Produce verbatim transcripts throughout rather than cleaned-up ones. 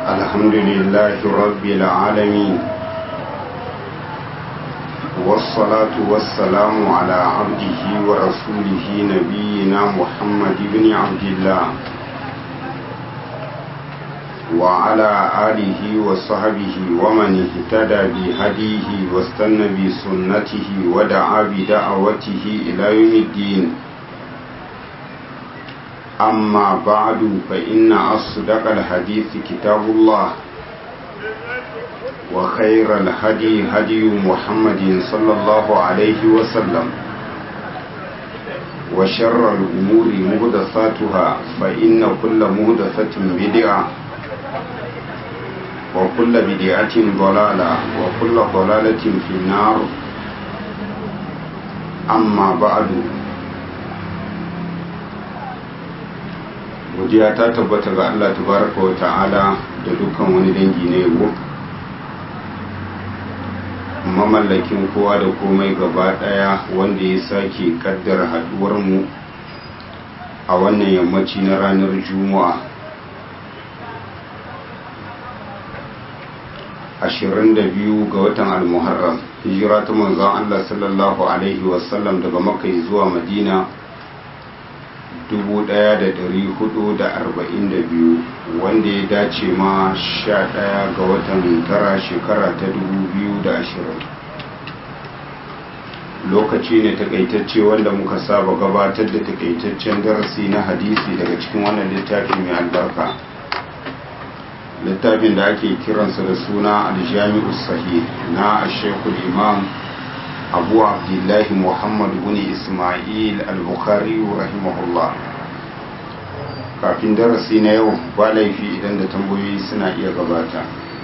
الحمد لله رب العالمين والصلاة والسلام على عبده ورسوله نبينا محمد بن عبد الله وعلى آله وصحبه ومن اهتدى بهديه واستنى بسنته ودعا بدعوته إلى يوم الدين. أما بعد فإن أصدق الحديث كتاب الله وخير الهدي هدي محمد صلى الله عليه وسلم وشر الأمور محدثاتها فإن كل محدثة بدعة وكل بدعة ضلالة وكل ضلالة في النار. أما بعد godiya ta tabbata ga Allah tabaraka wa ta'ala da dukkan wani dangi na yabo, mamallakin kowa da komai gaba daya, wanda ya sake kaddara haduwar mu a wannan yammaci na ranar Juma'a ashirin da biyu ga watan Al-Muharram, hijira ta manzon Allah sallallahu alaihi wasallam daga Makka zuwa Madina dubu ɗaya da ɗari hudu da arba'in da biyu, wanda ya dace ma sha ɗaya ga watan tara shekara ta dubu biyu da ashirin. Lokaci ne takaitacce wanda muka saba gabatar da takaitaccen darasi na hadisi daga cikin wannan littafi mai albarka, littafin da ake kiransa da suna Al-Jami'u Sahih na Sheikhul Imam Abu Abdullahi Muhammad bin Ismail Al-Bukhari rahimahullah. Kafin darasi na yau ba laifi idan da tambayoyi suna iya gabata.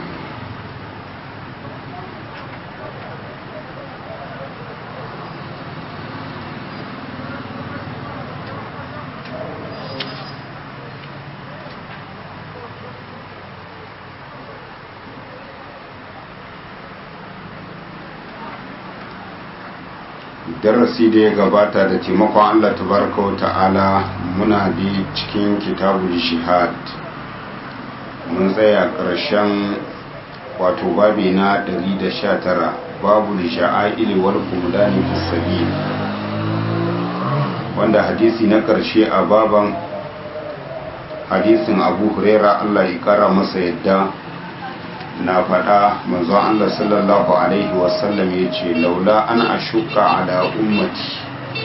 Darasi da ya gabata da taimakon Allah tabaraka wa ta'ala muna da cikin kitabul jihad, mun tsaya ƙarshen wato babi na ɗari da sha tara, babu sha'ail wal qumdani fi sabil, wanda hadisi na ƙarshe a baban hadisin Abu Huraira Allah ya kara masa yadda na faɗa manzon Allah sallallahu alaihi wasallam ya ce, laula an ashuka ala ummati,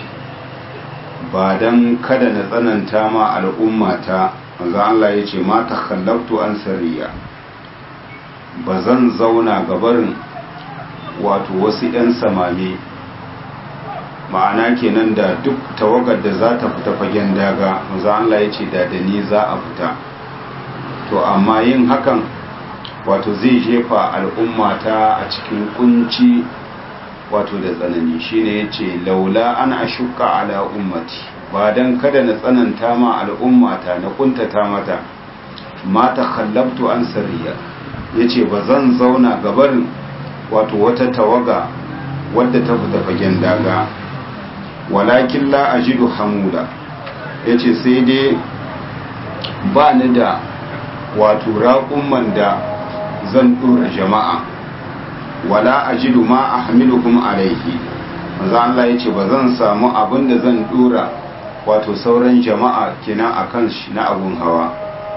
ba dan kada na tsananta ma al'ummata, manzon Allah ya ce ma takhallaftu an sariya, ba zan zauna gabarin wato wasu 'yan samame, ma'ana kenan da duk tawagar da za ta fita fagen daga, manzon Allah ya ce da da ni za a fita, to amma yin hakan wato zai jefa al'ummata a cikin kunci wato da tsanani. Shine yace laula an ashuka ala ummati, ba dan kada na tsananta ma al'ummata na kuntata mata, ma takhallabtu an sariya, yace bazan zauna gabarin wato wata tawaga wadda ta fita fagen daga, walakin la ajidu hamuda, yace sai dai ba ni da wato raƙumman da zan dora jama'a, wala ajidu ma ahmilukum alaihi, manzo Allah yace ba zan samu abin da zan dora wato sauran jama'a kina akan shi na abun hawa.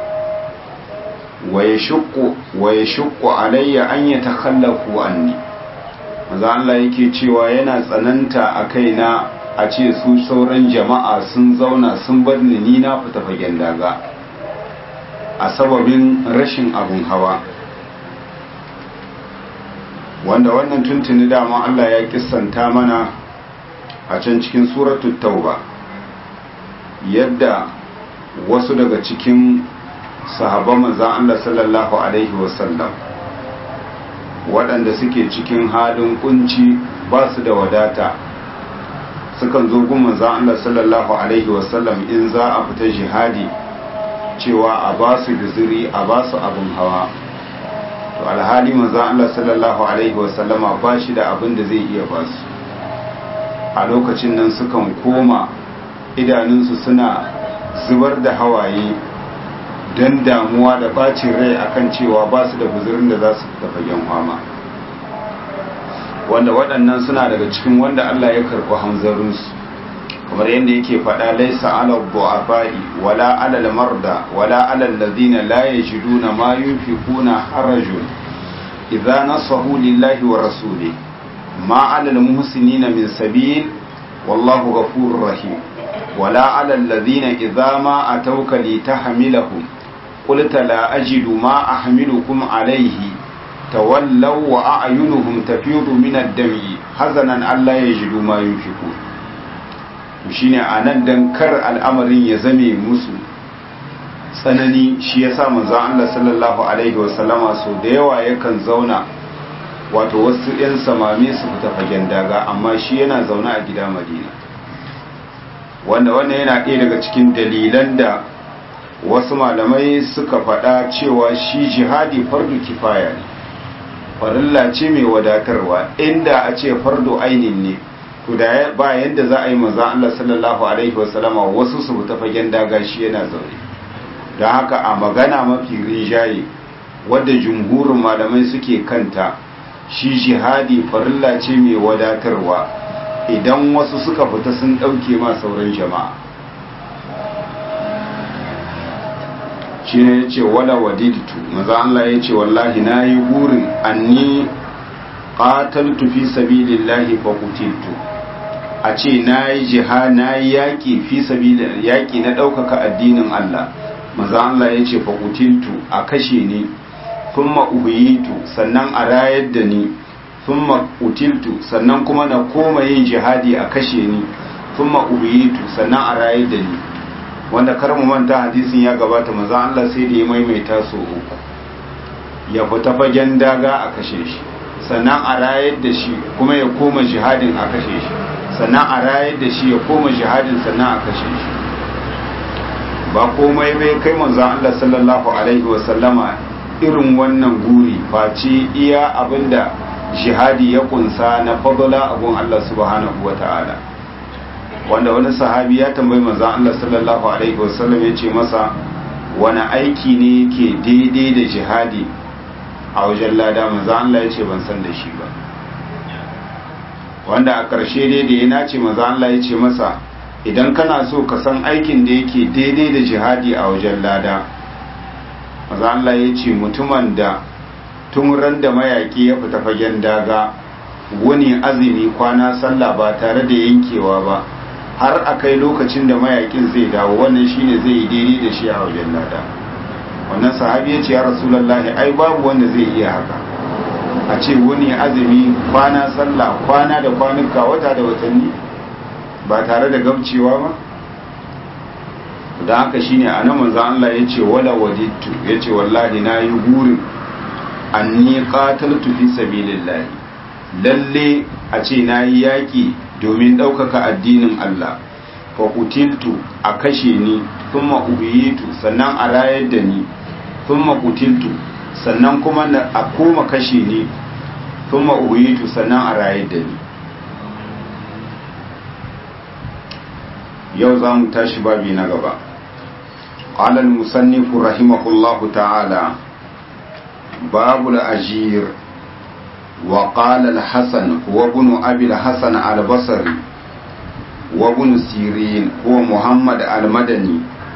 wa yashqu wa yashqu alayya an yatakhallafu anni, manzo Allah yake cewa yana tsananta a kaina a ce su sauran jama'a sun zauna sun bar ni ni na fita fagen daga a sababin rashin abun hawa, wanda wannan tuntuni dama Allah ya kissanta mana a can cikin suratul tauba yadda wasu daga cikin sahabban manzon Allah sallallahu alaihi wasallam waɗanda suke cikin halin kunci ba su da wadata sukan zo gun manzon Allah sallallahu alaihi wasallam in za a fita jihadi cewa a ba su guzuri, a ba su abin hawa. To alhali manzon Allah sallallahu alaihi wasallama ba shi da abin da zai iya ba su. A lokacin nan sukan koma idanunsu suna zubar da hawaye don damuwa da bacin rai akan cewa ba su da guzurin da za su fita fagen fama, wanda waɗannan suna daga cikin wanda Allah ya karɓi hanzarinsu, kamar yadda yake faɗa laisa ala du'afai wala ala al-marda wala ala alladhina la yajiduna ma yunfiquna harajun idza nasahu lillahi wa rasulihi ma ala al-muhsinina min sabil wallahu ghafurur rahim wala ala alladhina idza ma atawka litahmilahum qulta la ajidu ma ahmilukum alayhi tawallaw wa a'yunuhum tafidu min ad-dam'i hazanan alla yajidu ma yunfiqun. Shine anan dan kar al'amarin ya zame musu tsanani, shi yasa manzon Allah sallallahu alaihi wasallama so da yawa yakan zauna wato wasu yan samame su fita fagen daga, amma shi yana zaune a gida Madina, wanda wannan yana ɗaya daga cikin dalilan da wasu malamai suka faɗa cewa shi jihadi fardu kifaya ne, farilla ce mai wadatarwa. Inda a ce fardu ainin ne to da ba yanda za a yi manzon Allah sallallahu alaihi wasallama wasu su fita fagen daga shi yana zaune. Don haka a magana mafi rinjaye wadda jumhurin malamai suke kanta, shi jihadi farilla ce mai wadatarwa idan wasu suka fita sun ɗauke ma sauran jama'a. shi ne ya ce wala wadiditu, maza Allah ya ce wallahi na yi burin anni qataltu fi sabilillahi fa qutiltu, a ce na yi jiha na yi yaƙi fi sabilillahi, yaƙi na ɗaukaka addinin Allah, maza Allah ya ce fa qutiltu, a kashe ni, thumma uhiyitu, sannan a rayar da ni, thumma qutiltu, sannan kuma na koma yin jihadi a kashe ni, thumma uhiyitu, sannan a rayar da ni. Wanda kar mu manta hadisin ya gabata, maza Allah sai da ya maimaita so uku, ya fita fagen daga a kashe shi, sannan a rayar da shi kuma ya koma jihadin a kashe shi, sannan a rayar da shi ya koma jihadin sannan a kashe shi. Ba komai bai kai manzon Allah sallallahu alaihi wa sallama irin wannan guri face iya abinda jihadi ya kunsa na fadla abun Allah subhanahu wa ta'ala, wanda wani sahabi ya tambayi manzon Allah sallallahu alaihi wa sallam, ya ce masa wani aiki ne yake daidai da jihadi a wajen lada? manzon Allah ya ce ban san da shi ba, wanda a ƙarshe dai da ya nace manzon Allah ya ce masa idan kana so ka san aikin da yake daidai da jihadi a wajen lada, maza Allah ya ce mutumin da tun ran da mayaki ya fita fagen daga wani azumi kwana sallah ba tare da yankewa ba har a kai lokacin da mayakin zai dawo, wannan shine zai yi daidai da shi a wajen lada. Wannan sahabi ya ce ya rasulullahi ai babu wanda zai iya haka, a ce wani azumi kwana sallah kwana da kwanuka wata da watanni ba tare da gabcewa ba. Da haka shine anan manzon Allah yace wala wadittu, yace wallahi nayi burin anni qataltu fi sabilillah, lalle a ce nayi yaki domin daukaka addinin Allah, fa qutiltu, a kashe ni, thumma ubiyitu, sannan a rayar da ni, thumma qutiltu, sannan kuma a koma kashe ni, thumma ubiyitu, sannan a rayar da ni. yau za mu tashi babi na gaba. قال المصنف رحمه الله تعالى باب الأجير. وقال الحسن هو ابن أبي الحسن البصري وابن سيرين هو محمد المدني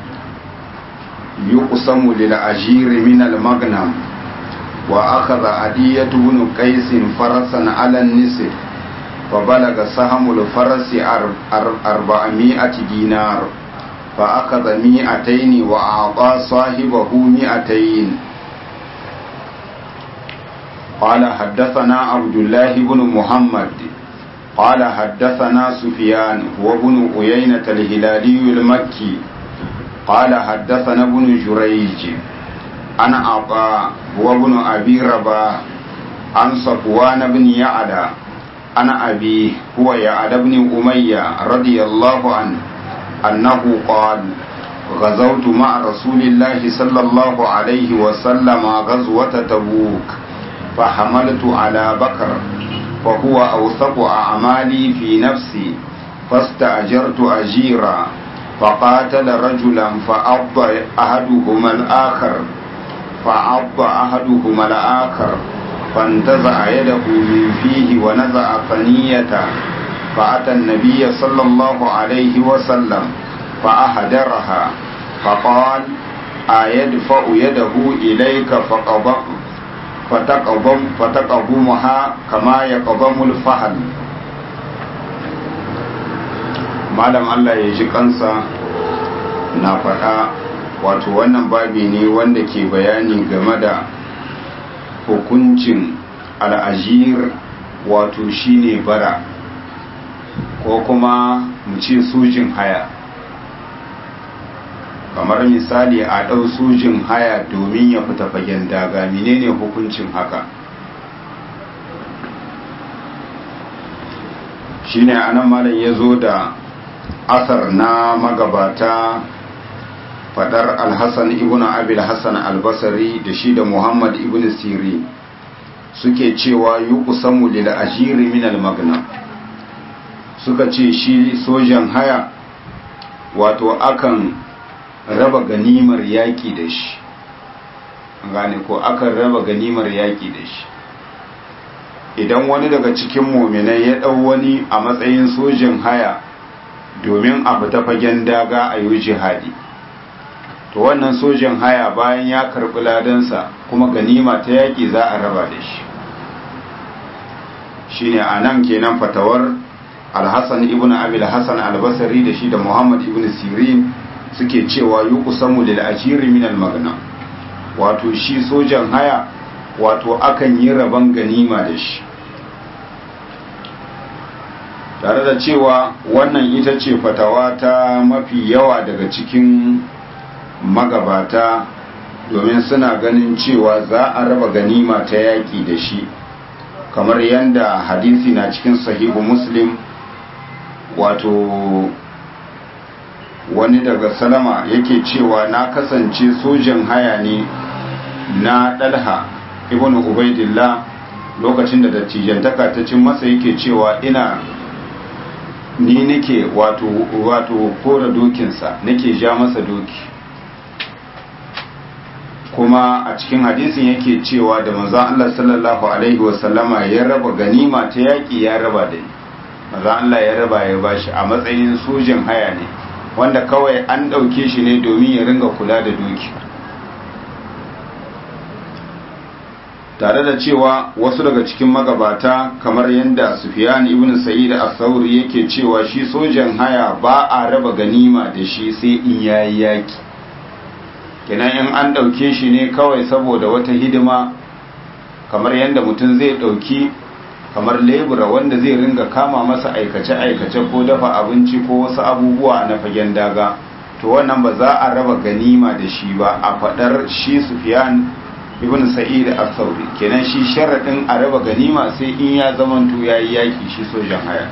يقسم للأجير من المغنم. وأخذ عدية بن قيس فرسا على النسر فبلغ سهم الفرس أربعمائة دينار فأخذ مئتين وأعطى صاحبه مئتين. قال حدثنا عبد الله بن محمد قال حدثنا سفيان هو ابن عيينة الهلالي المكي قال حدثنا ابن جريج عن عطاء هو ابن أبي رباح عن صفوان بن يعلى عن أبيه هو يعلى بن أمية رضي الله عنه أنه قال غزوت مع رسول الله صلى الله عليه وسلم غزوة تبوك فحملت على بكر فهو أوثق أعمالي في نفسي فاستأجرت أجيرا فقاتل رجلا فعض أحدهما الآخر فعض أحدهما الآخر فانتزع يده من فيه ونزع ثنيته فأتى النبي صلى الله عليه وسلم فأهدرها فقال أيدفع يده إليك فقضم فتقضم فتقضمها كما يقضم الفحل. malam Allah ya ji kansa na faɗa wato wannan babi ne wanda ke bayani game da hukuncin al'ajir wato shine bara ko kuma mu ce sojin haya, kamar misali a ɗau sojin haya domin ya fita fagen daga, menene hukuncin haka? shine anan malam ya zo da asar na magabata fadar alhassan ibn abil hassan albasari da shi da muhammad ibn siri suke cewa yi kusanmu lila ajiri min almagna, suka ce shi sojan haya wato akan raba ganimar yaƙi da shi, gane ko akan raba ganimar yaƙi da shi. Idan wani daga cikin muminai ya ɗau wani a matsayin sojin haya domin a fita fagen daga a yi jihadi, to wannan sojin haya bayan ya karɓi ladansa kuma ganima ta yaƙi za a raba da shi. Shine a nan kenan fatawar alhassan ibn abil hassan albasari da shi da muhammad ibn sirin suke cewa yi kusanmu da ajiri min almagna, wato shi sojan haya wato akan yi rabon ganima da shi, tare da cewa wannan ita ce fatawa ta mafi yawa daga cikin magabata, domin suna ganin cewa za a raba ganima ta yaƙi da shi, kamar yadda hadisi na cikin sahihu muslim, wato wani daga salama yake cewa na kasance sojan haya ne na ɗalha ibn ubaidillah lokacin da dattijantaka ta cin masa, yake cewa ina ni nake wato wato kora dokinsa, nake ja masa doki, kuma a cikin hadisin yake cewa da manzon Allah sallallahu alaihi wasallama ya raba ganima ta yaki ya raba da ni, manzon Allah ya raba ya bashi a matsayin sojin haya ne wanda kawai an dauke shi ne domin ya ringa kula da doki, tare da cewa wasu daga cikin magabata kamar yadda Sufyan ibn Sa'id as-Sauri yake cewa shi sojan haya ba a raba ganima da shi sai in yayi yaki, kenan in an dauke shi ne kawai saboda wata hidima, kamar yadda mutum zai dauki kamar lebura wanda zai ringa kama masa aikace-aikace ko dafa abinci ko wasu abubuwa na fagen daga, to wannan ba za a raba ganima da shi ba a fadar shi Sufyan ibn Sa'id al-Thawri, kenan shi sharadin a raba ganima sai in ya zamanto yayi yaki shi sojan haya.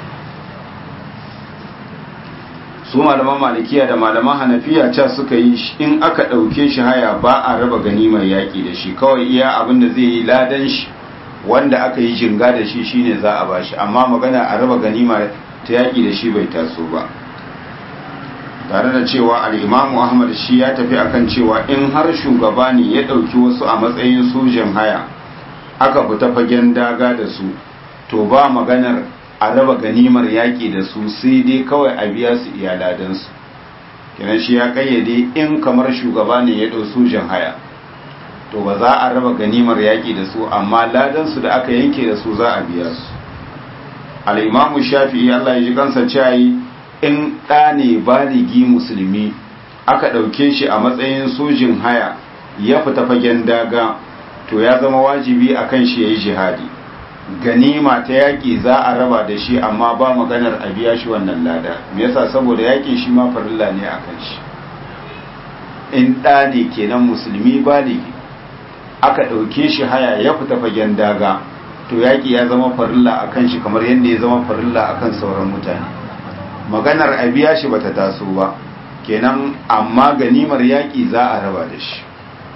Su malaman malikiya da malaman hanafiya ca suka yi in aka dauke shi haya ba a raba ganimar yaki da shi, kawai iya abin da zai yi ladan shi wanda aka yi jinga da shi shine za a bashi, amma magana a raba ganima ta yaki da shi bai taso ba. Tare da cewa al'imamu Ahmad shi ya tafi akan cewa in har shugaba ne ya ɗauki wasu a matsayin sojan haya aka fita fagen daga da su, to ba maganar a raba ganimar yaƙi da su, sai dai kawai a biya su iyaladansu. Kenan shi ya ƙayyade in kamar shugaba ne ya ɗau sojan haya, to ba za a raba ganimar yaƙi da su, amma ladansu da aka yanke da su za a biya su. Al'imamu Shafi'i Allah ya ji kansa cayi, in ɗa ne baligi musulmi aka ɗauke shi a matsayin sojin haya ya fita fagen daga, to ya zama wajibi a kan shi ya yi jihadi, ganima ta yaƙi za a raba da shi, amma ba maganar a biya shi wannan lada. Me yasa? Saboda yaƙin shi ma farilla ne a kan shi. In ɗa ne kenan musulmi baligi aka ɗauke shi haya ya fita fagen daga, to yaƙi ya zama farilla a kan shi kamar yadda ya zama farilla a kan sauran mutane. Maganar a biya shi bata taso ba kenan, amma ganimar yaƙi za a raba da shi.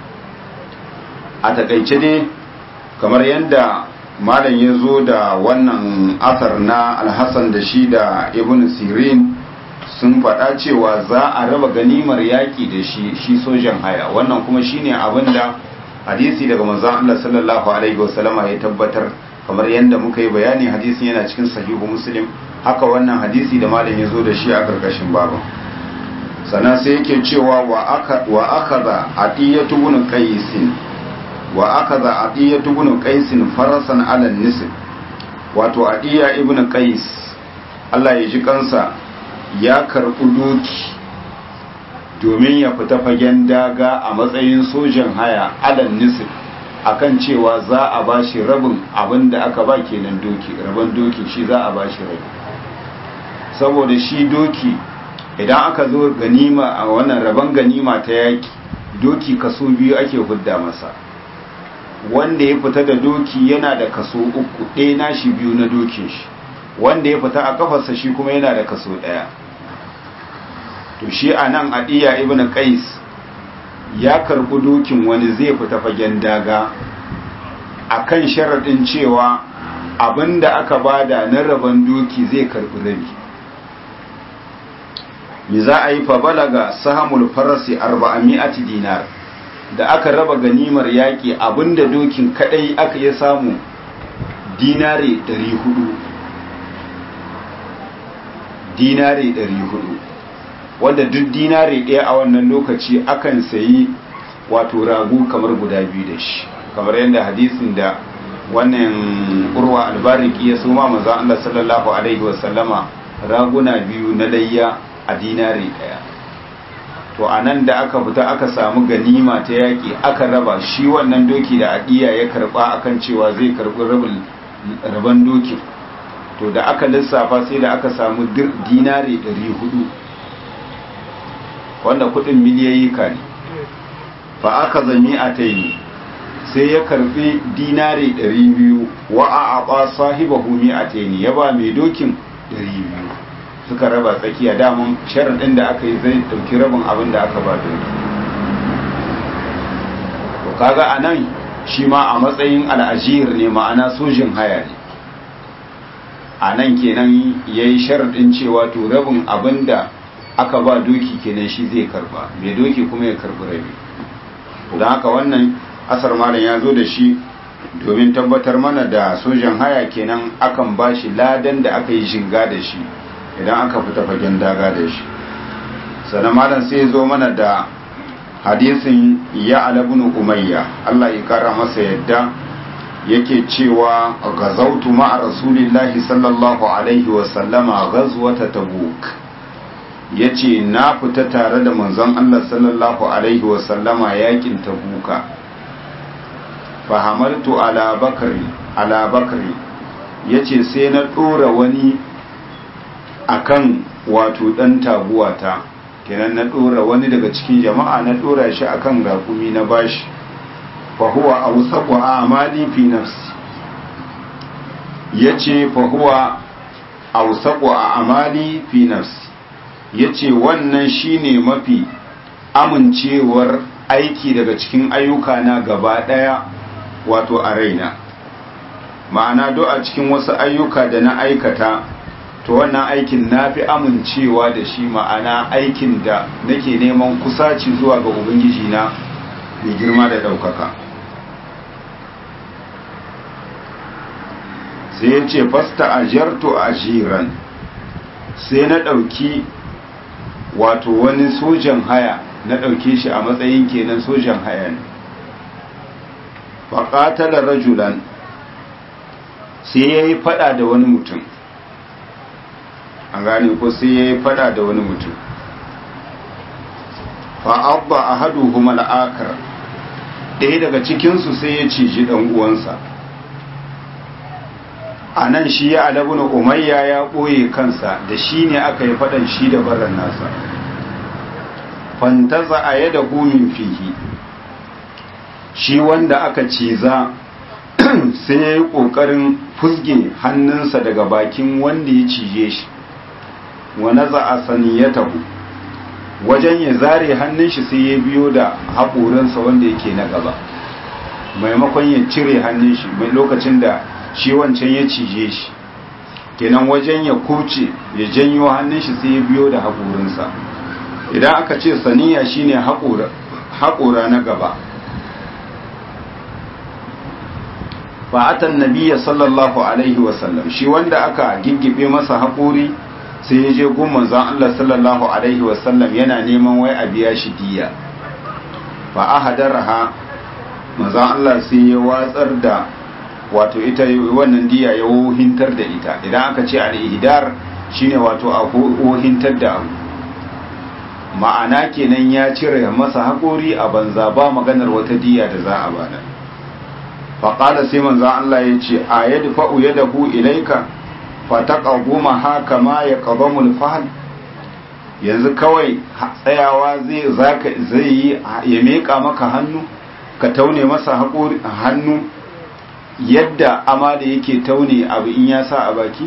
A takaice dai kamar yadda malam ya zo da wannan asar na alhassan da shi da ibn sirin sun faɗa cewa za a raba ganimar yaƙi da shi shi sojan haya, wannan kuma shine abin da hadisi daga manzon Allah sallallahu alaihi wasallama ya tabbatar, kamar yadda muka yi bayani hadisin yana cikin sahihu muslim, haka wannan hadisi da malam ya zo da shi a karkashin babu. Sannan sai yake cewa wa aka wa akaza atiyatu ibn qais wa akaza atiyatu ibn qais farasan ala nisb, wato atiya ibn qais Allah ya ji kansa ya karɓi doki domin ya fita fagen daga a matsayin sojan haya ala nisb, akan cewa za a ba shi rabin abin da aka ba kenan doki, rabin doki shi za a ba shi rabi, saboda shi doki idan aka zo ganima a wannan rabon ganima ta yaki, doki kaso biyu ake hudda masa, wanda ya fita da doki yana da kaso uku, ɗaya nashi biyu na dokin shi, wanda ya fita a kafarsa shi kuma yana da kaso ɗaya. To shi a nan adiya ibn qais ya karɓi dokin wani zai fita fagen daga akan sharaɗin cewa abinda aka bada na rabon doki zai karɓi rabi. Me za a yi fa balaga sahamul farasi arba'ami'ati dinar, da aka raba ganimar yaƙi abinda dokin kadai aka yi samu dinare ɗari hudu, dinare ɗari hudu, wanda duk dinare ɗaya a wannan lokaci akan sayi wato ragu kamar guda biyu da shi, kamar yadda hadisin da wannan urwa albariki ya soma manzon Allah sallallahu alaihi wasallama raguna biyu na layya a dinare ɗaya. To a nan da aka fita aka samu ganima ta yaƙi aka raba shi wannan doki da adiya ya karɓa akan cewa zai karɓi rabin dokin, to da aka lissafa sai da aka samu dinare ɗari hudu, wanda kudin miliyayi ka ne. Fa aka zami a taini sai ya karɓi dinare ɗari biyu wa a aɓa sahibahu mi a taini, ya ba mai dokin ɗari biyu, suka raba tsakiya, damun sharaɗin da aka yi zai ɗauki rabin abin da aka ba doki. To kaga a nan shi ma a matsayin al'ajir ne, ma'ana sojin haya ne. A nan kenan ya yi sharaɗin cewa to rabin abin da aka ba doki kenan shi zai karba, mai doki kuma ya karbi rabi. Don haka wannan asar malam ya zo da shi domin tabbatar mana da sojan haya kenan akan ba shi ladan da aka yi jinga da shi idan aka fita fagen daga da shi. Sannan malam sai zo mana da hadisin ya alabun umayya Allah ya kara masa yadda yake cewa gazautu ma'a rasulillahi sallallahu alaihi wasallama ghazwata tabuk, yace na fita tare da manzon Allah sallallahu alaihi wasallama yakin tabuka, fahamaltu ala bakri ala bakri yace sai na dora wani akan wato dan taguwata, kenan na dora wani daga cikin jama'a na dora shi akan rakumi na bashi, fa huwa awsaqu amali fi nafsi, yace fa huwa awsaqu amali fi nafsi, yace wannan shine mafi amincewar aiki daga cikin ayyuka na gaba daya wato a raina, ma'ana do a cikin wasu ayyuka da na aikata to wannan aikin na fi amincewa da shi, ma'ana aikin da nake neman kusaci zuwa ga ubangiji na mai girma da ɗaukaka. sai ya ce fasta ajartu ajiran, sai na ɗauki wato wani sojan haya, na ɗauke shi a matsayin kenan sojan haya ne. faƙatalar rajulan, sai ya yi fada da wani mutum, an gane ko sai ya yi fada da wani mutum. fa'abba a hadu kuma la'akar, ɗaya daga cikinsu sai ya ciji ɗan uwansa. a nan shi ya alabun umayya ya ɓoye kansa, da shi ne aka yi faɗan shi da baran nasa. fantaza a yada min fihi, shi wanda aka ciza sai ya yi ƙoƙarin fusge hannunsa daga bakin wanda ya cije shi, wa naza a saniyatahu, wajen ya zare hannun shi sai ya biyo da haƙorinsa wanda yake na gaba, maimakon ya cire hannun shi mai lokacin da shi wancan ya cije shi, kenan wajen ya kubce ya janyo hannun shi sai ya biyo da haƙorinsa. Idan aka ce saniya shine haƙora na gaba. Fa'atan nabiyya sallallahu alaihi wasallam, shi wanda aka giggibe masa haƙori sai ya je gun manzon Allah sallallahu alaihi wasallam yana neman wai a biya shi diya. Fa ahadaraha, manzon Allah sai ya watsar da wato ita wannan diya ya wohintar da ita. Idan aka ce al-ihdar shine wato a wohintar da abu, ma'ana kenan ya cire masa haƙori a banza, ba maganar wata diya da za a bada. faƙada sai manzo Allah ya ce a yadda fa'u ya dahu ilaika fata ƙagoma haka ma ya ƙabamul fahal, yanzu kawai tsayawa zai yi ya meƙa maka hannu ka taune masa hannu yadda amala yake taune abu in ya sa a baki,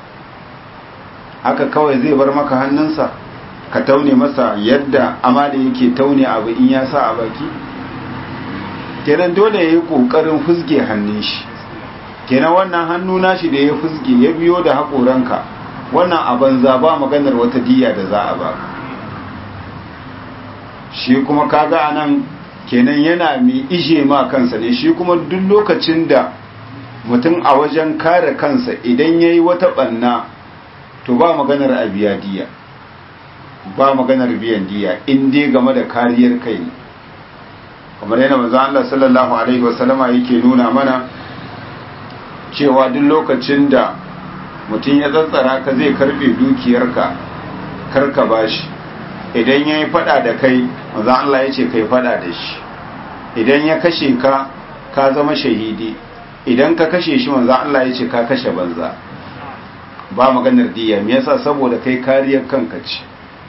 haka kawai zai bar maka hannunsa ka taune masa yadda amala yake taune abu in ya sa a baki. Kenan dole ya yi ƙoƙarin fusge hannun shi, kenan wannan hannu nashi da ya fusge ya biyo da haƙoranka, wannan a banza ba maganar wata diya da za a ba. Shi kuma kaga anan kenan yana mai ije ma kansa ne, shi kuma duk lokacin da mutum a wajen kare kansa idan ya yi wata ɓanna to ba maganar a biya diya, ba maganar biyan diya in dai game da kariyar kai ne. Kamar yana manzo Allah sallallahu alaihi wasallama yake nuna mana cewa duk lokacin da mutum ya tsantsara ka zai karbe dukiyarka karka bashi, idan yayi fada da kai manzo Allah yace kai fada da shi, idan ya kashe ka ka zama shahidi, idan ka kashe shi manzo Allah yace ka kashe banza, ba maganar diya. Me yasa? saboda kai kariyar kanka ce.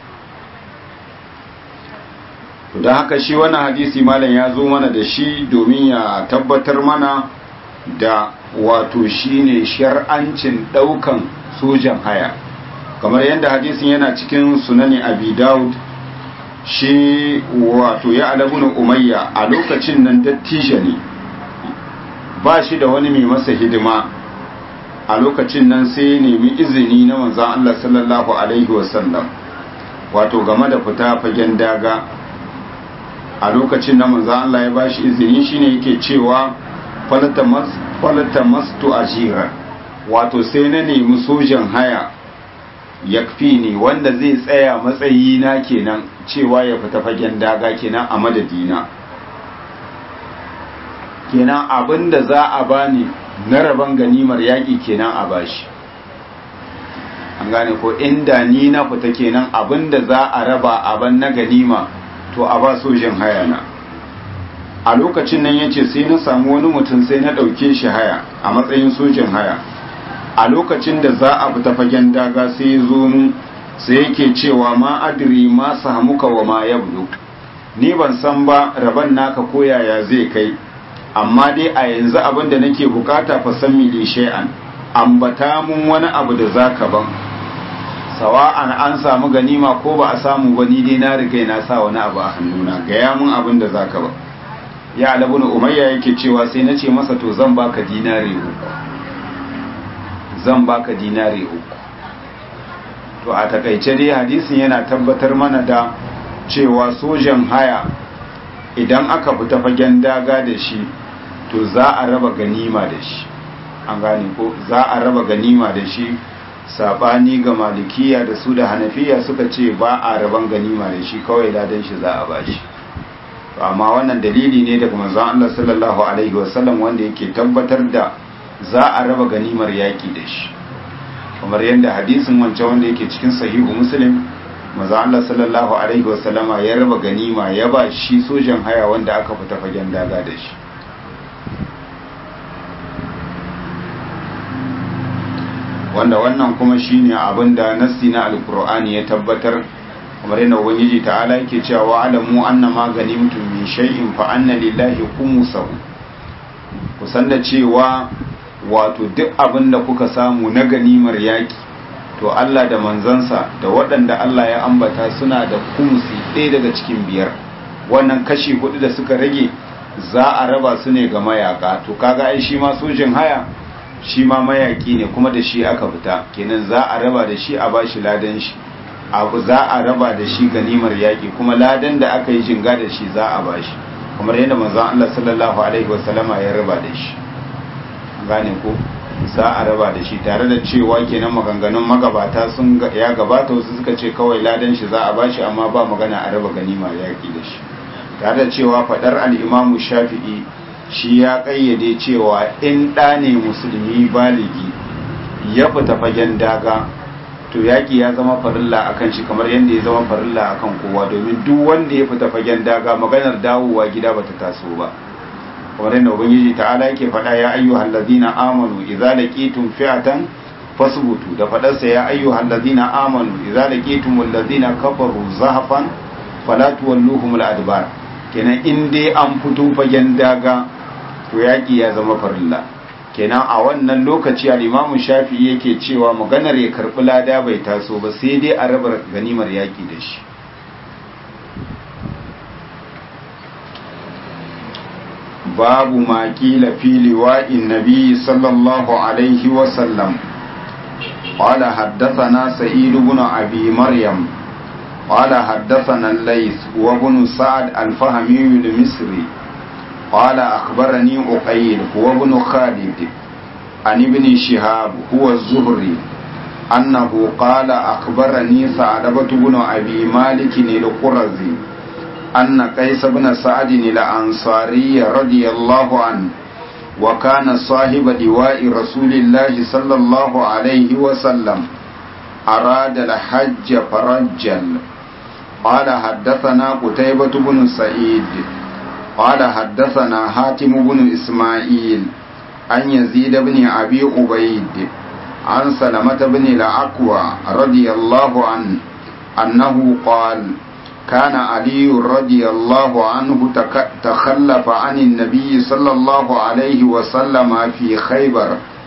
To don haka shi wannan hadisi malam ya zo mana da shi domin ya tabbatar mana da wato shine shar'ancin daukan sojan haya, kamar yadda hadisin yana cikin sunani abi daud. Shi wato ya alabun umayya a lokacin nan dattijo ne, ba shi da wani mai masa hidima. A lokacin nan sai ya nemi izini na manzon Allah sallallahu alaihi wasallam wato game da fita fagen daga. A lokacin da manzo Allah ya bashi izini shine yake cewa falata mastu ajira, wato sai na nemi sojan haya yakfi ne wanda zai tsaya matsayi na kenan cewa ya fita fagen daga kenan a madadina, kenan abinda za a bani na raban ganimar yaƙi kenan a bashi. An gane ko, inda ni na fita kenan abinda za a raba aban na ganima to a ba sojin haya na. A lokacin nan yace sai na samu wani mutum sai na ɗauke shi haya a matsayin sojin haya. A lokacin da za a fita fagen daga sai ya zo mu sai yake cewa ma adri ma samuka wa ma yabdu, ni ban san ba raban naka ko yaya zai kai, amma dai a yanzu abin da nake bukata fa san mili shay'an, ambata mun wani abu da zaka ban, sawa'an an samu ganima ko ba a samu ba, ni dai na riga na sa wani abu a hannuna, gaya mun abin da zaka ba. Ya alabun umayya yake cewa sai na ce masa to zan baka dinari uku, zan baka dinari uku. To a takaice dai hadisin yana tabbatar mana da cewa sojan haya idan aka fita fagen daga da shi to za a raba ganima da shi. An gane ko, za a raba ganima da shi. Sabani ga malikiya da su da hanafiya suka ce ba a raban ganima da shi, kawai ladan shi za a bashi. Amma wannan dalili ne daga manzon Allah sallallahu alaihi wasallam wanda yake tabbatar da za a raba ganimar yaki da shi, kamar yadda hadisin wancan wanda yake cikin sahihu muslim, manzon Allah sallallahu alaihi wasallama ya raba ganima ya ba shi sojan haya wanda aka fita fagen daga da shi. wanda wannan kuma shine abin da nassi na alkur'ani ya tabbatar, kamar yadda ubangiji ta'ala yake cewa wa alamu anna ma ganimtum min shay'in fa anna lillahi khumsahu, kusan da cewa wato duk abin da kuka samu na ganimar yaki to Allah da manzansa da waɗanda Allah ya ambata suna da khumsi ɗaya daga cikin biyar. Wannan kashi hudu da suka rage za a raba su ne ga mayaka. To kaga ai shi ma sojin haya shi ma mayaki ne kuma da shi aka fita kenan za a raba da shi a bashi ladan shi abu za a raba da shi ganimar yaki kuma ladan da aka yi jinga da shi za a bashi kamar yadda manzon Allah sallallahu alaihi wasallama ya raba da shi gane ko za a raba da shi tare da cewa kenan maganganun magabata sun ya gabata wasu suka ce kawai ladan shi za a bashi amma ba magana a raba ganima yaki da shi tare da cewa fadar al-Imam Shafi'i shi ya kayyade cewa in ɗa ne musulmi baligi ya fita fagen daga to yaki ya zama farilla akan shi kamar yadda ya zama farilla akan kowa domin duk wanda ya fita fagen daga maganar dawowa gida bata taso ba kamar yadda ubangiji ta'ala yake faɗa ya ayyuhal ladina amanu idza laqitum fi'atan fasbutu da faɗarsa ya ayyuhal ladina amanu idza laqitumul ladina kafaru zahfan fala tuwalluhumul adbar kenan in dai an fito fagen daga to yaki ya zama farilla kenan a wannan lokaci al-Imam Shafi'i yake cewa maganar ya karbi lada bai taso ba sai dai a raba ganimar yaki da shi babu ma qila fi liwa'in nabi sallallahu alaihi wa sallam qala haddathana sa'id ibn abi maryam qala haddathana al-layth wa ibn sa'd al-fahmi al-misri قال أخبرني أقيل هو ابن خالد عن ابن شهاب هو الزهري أنه قال أخبرني ثعلبة بن أبي مالك القرظي أن قيس بن سعد الأنصاري رضي الله عنه وكان صاحب لواء رسول الله صلى الله عليه وسلم أراد الحج فرجل قال حدثنا قتيبة بن سعيد قال حدثنا حاتم بن إسماعيل عن يزيد بن أبي عبيد عن سلمة بن الأكوع رضي الله عنه أنه قال كان علي رضي الله عنه تخلف عن النبي صلى الله عليه وسلم في خيبر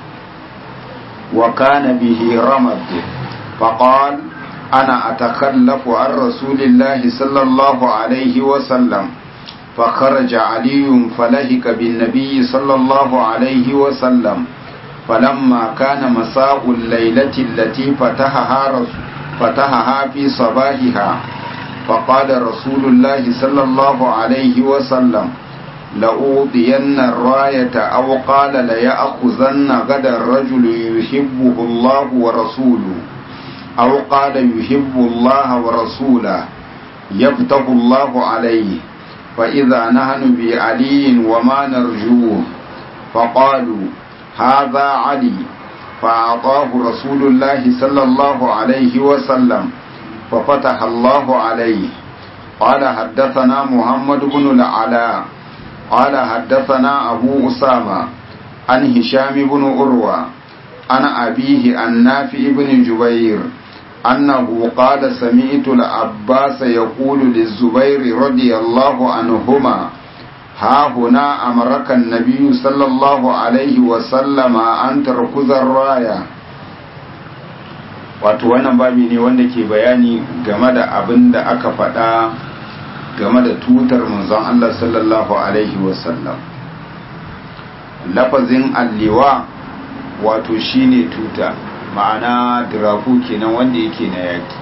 وكان به رمد فقال أنا أتخلف عن رسول الله صلى الله عليه وسلم فخرج علي فلهك بالنبي صلى الله عليه وسلم فلما كان مساء الليلة التي فتحها, فتحها في صباحها فقال رسول الله صلى الله عليه وسلم لأوضين الراية أو قال ليأخذن غدا الرجل يحبه الله ورسوله أو قال يحب الله ورسوله يفتح الله عليه فإذا نحن بعلي وما نرجوه فقالوا هذا علي فأعطاه رسول الله صلى الله عليه وسلم ففتح الله عليه قال حدثنا محمد بن العلاء قال حدثنا أبو أسامة عن هشام بن عروة عن أبيه عن نافع بن جبير أنه قال سمعت العباس يقول للزبير رضي الله عنهما ها هنا أمرك النبي صلى الله عليه وسلم أن تركز الراية wato wannan babi ne wanda ke bayani game da abin da aka faɗa game da tutar manzon Allah sallallahu alaihi wasallam lafazin alliwa wato shine tuta ma'ana diraku kenan wanda yake na yaki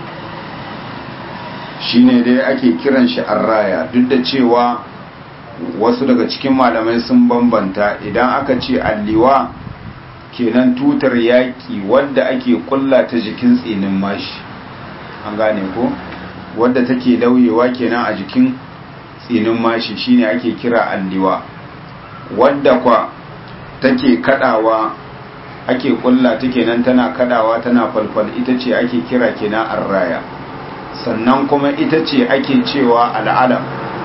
shine dai ake kiran shi arraya duk da cewa wasu daga cikin malamai sun bambanta idan aka ce alliwa kenan tutar yaki wadda ake kulla ta jikin tsinin mashi an gane ko wadda take lauyewa kenan a jikin tsinin mashi shine ake kira alliwa wadda kwa take kadawa ake kulla ta kenan tana kadawa tana falfal ita ce ake kira kenan arraya sannan kuma ita ce ake cewa al'alam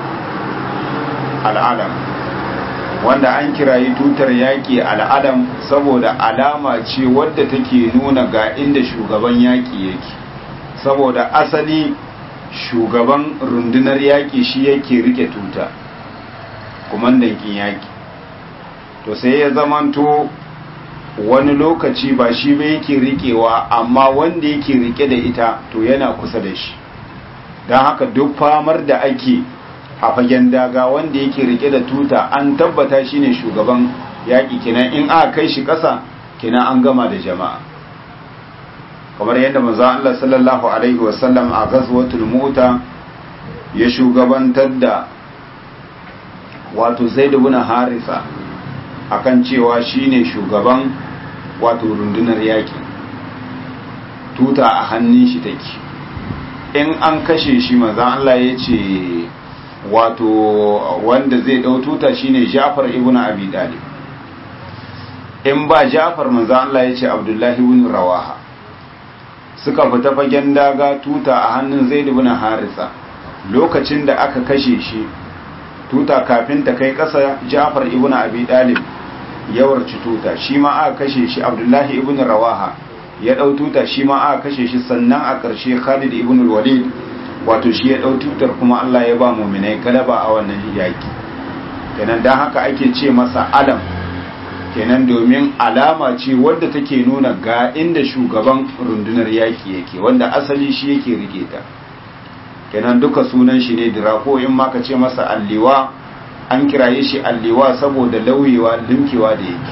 al'alam wanda an kirayi tutar yaƙi al'adam saboda alama ce wadda take nuna ga inda shugaban yaƙi yake saboda asali shugaban rundunar yaƙi shi yake rike tuta kumandan kin yaƙi to sai ya zamanto wani lokaci ba shi ba yake rikewa amma wanda yake rike da ita to yana kusa da shi don haka duk famar da ake a fagen daga wanda yake rike da tuta an tabbata shine shugaban yaƙi kenan in aka kai shi ƙasa kina an gama da jama'a kamar yadda manzo Allah sallallahu alaihi wasallam a ghazwatul mu'ta ya shugabantar da wato Zaid ibn Harisa akan cewa shine shugaban wato rundunar yaki tuta a hannun shi take in an kashe shi manzo Allah ya ce wato wanda zai dau tuta shine Ja'far ibn Abi Talib in ba Ja'far manzo Allah ya ce Abdullah ibn Rawaha suka fita fagen daga tuta a hannun Zaid ibn Harisa lokacin da aka kashe shi tuta kafin ta kai ƙasa Ja'far ibn Abi Talib ya warci tuta shi ma aka kashe shi Abdullah ibn Rawaha ya dau tuta shi ma aka kashe shi sannan a ƙarshe Khalid ibn al-Walid wato shi ya dau tutar kuma Allah ya ba mu'minai galaba a wannan yaki kenan dan haka ake ce masa alam kenan domin alama ce wadda take nuna ga inda shugaban rundunar yaki yake wanda asali shi yake rike ta kenan duka sunan shi ne dirako in ma ka ce masa alliwa an kiraye shi alliwa saboda lauyewa limkewa da yake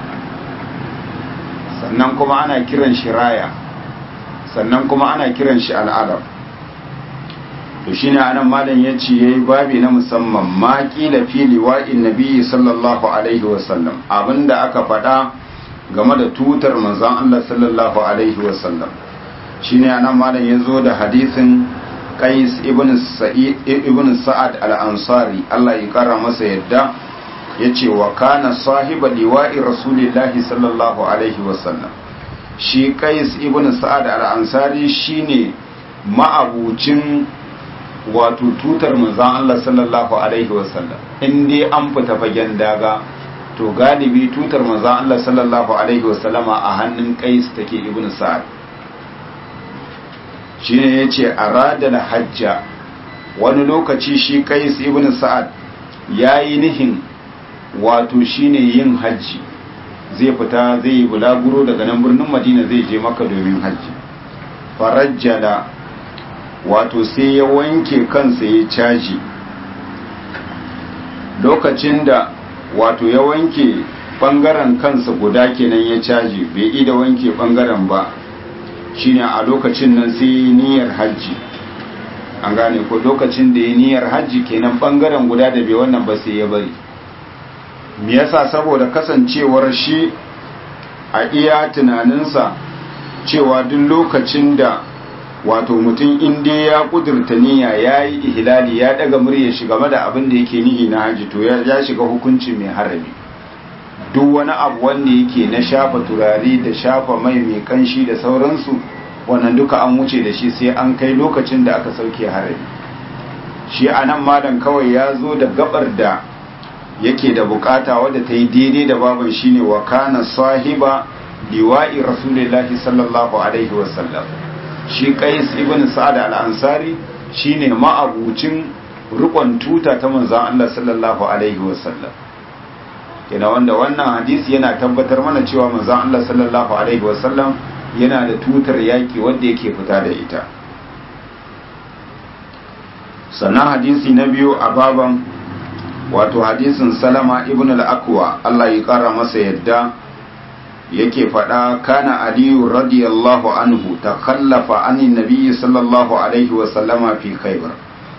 sannan kuma ana kiran shi raya sannan kuma ana kiran shi al'adab to shine anan malam yace yayi babi na musamman ma kila fi liwa'in nabiyyi sallallahu alaihi wasallam abinda aka faɗa game da tutar manzon Allah sallallahu alaihi wasallam shine anan malam yazo da hadisin Qais ibn Sa'id ibn Sa'ad al-Ansari Allah ya kara masa yadda yace wa kana sahiba liwa'i rasulillahi sallallahu alaihi wasallam shi Qais ibn Sa'ad al-Ansari shine ma'abucin wato tutar manzon Allah sallallahu alaihi wasallam in dai an fita fagen daga to galibi tutar manzon Allah sallallahu alaihi wasallama a hannun Qais take ibn Sa'ad shine yace arada la hajja wani lokaci shi Qais ibn Sa'ad yayi nihin wato shine yin haji zai fita zai yi bulaguro daga nan birnin Madina zai je Makka domin haji farajjala wato sai ya wanke kansa ya caji lokacin da wato ya wanke bangaren kansa guda kenan ya caji bai ida wanke bangaren ba shine a lokacin nan sai niyyar hajji an gane ko lokacin da ya niyyar hajji kenan bangaren guda da bai wannan ba sai ya bari me yasa saboda kasancewar shi a iya tunaninsa cewa duk lokacin da wato mutum inda ya kudurta niyya ya yi ihlali ya daga murya shi game da abin da yake nihi na haji to ya shiga hukuncin mai harami duk wani abu wanda yake na shafa turare da shafa mai mai kanshi da sauransu wannan duka an wuce da shi sai an kai lokacin da aka sauke harami shi anan malam kawai ya zo da gabar da yake da bukata wadda ta yi daidai da baban shine wa kana sahiba liwa'i rasulillahi sallallahu alaihi wasallam shi Qais ibn Sa'ad al-Ansari shine ma'abucin rukun tuta ta manzon Allah sallallahu alaihi wasallam kina wanda wannan hadisi yana tabbatar mana cewa manzon Allah sallallahu alaihi wasallam yana da tutar yaki wanda yake fita da ita sannan hadisi na biyu a baban wato hadisin Salama ibn al-Aqwa Allah ya kara masa yadda yake faɗa kana aliyu radiyallahu anhu ta kallafa anin nabi sallallahu alaihi wasallama fi khaybar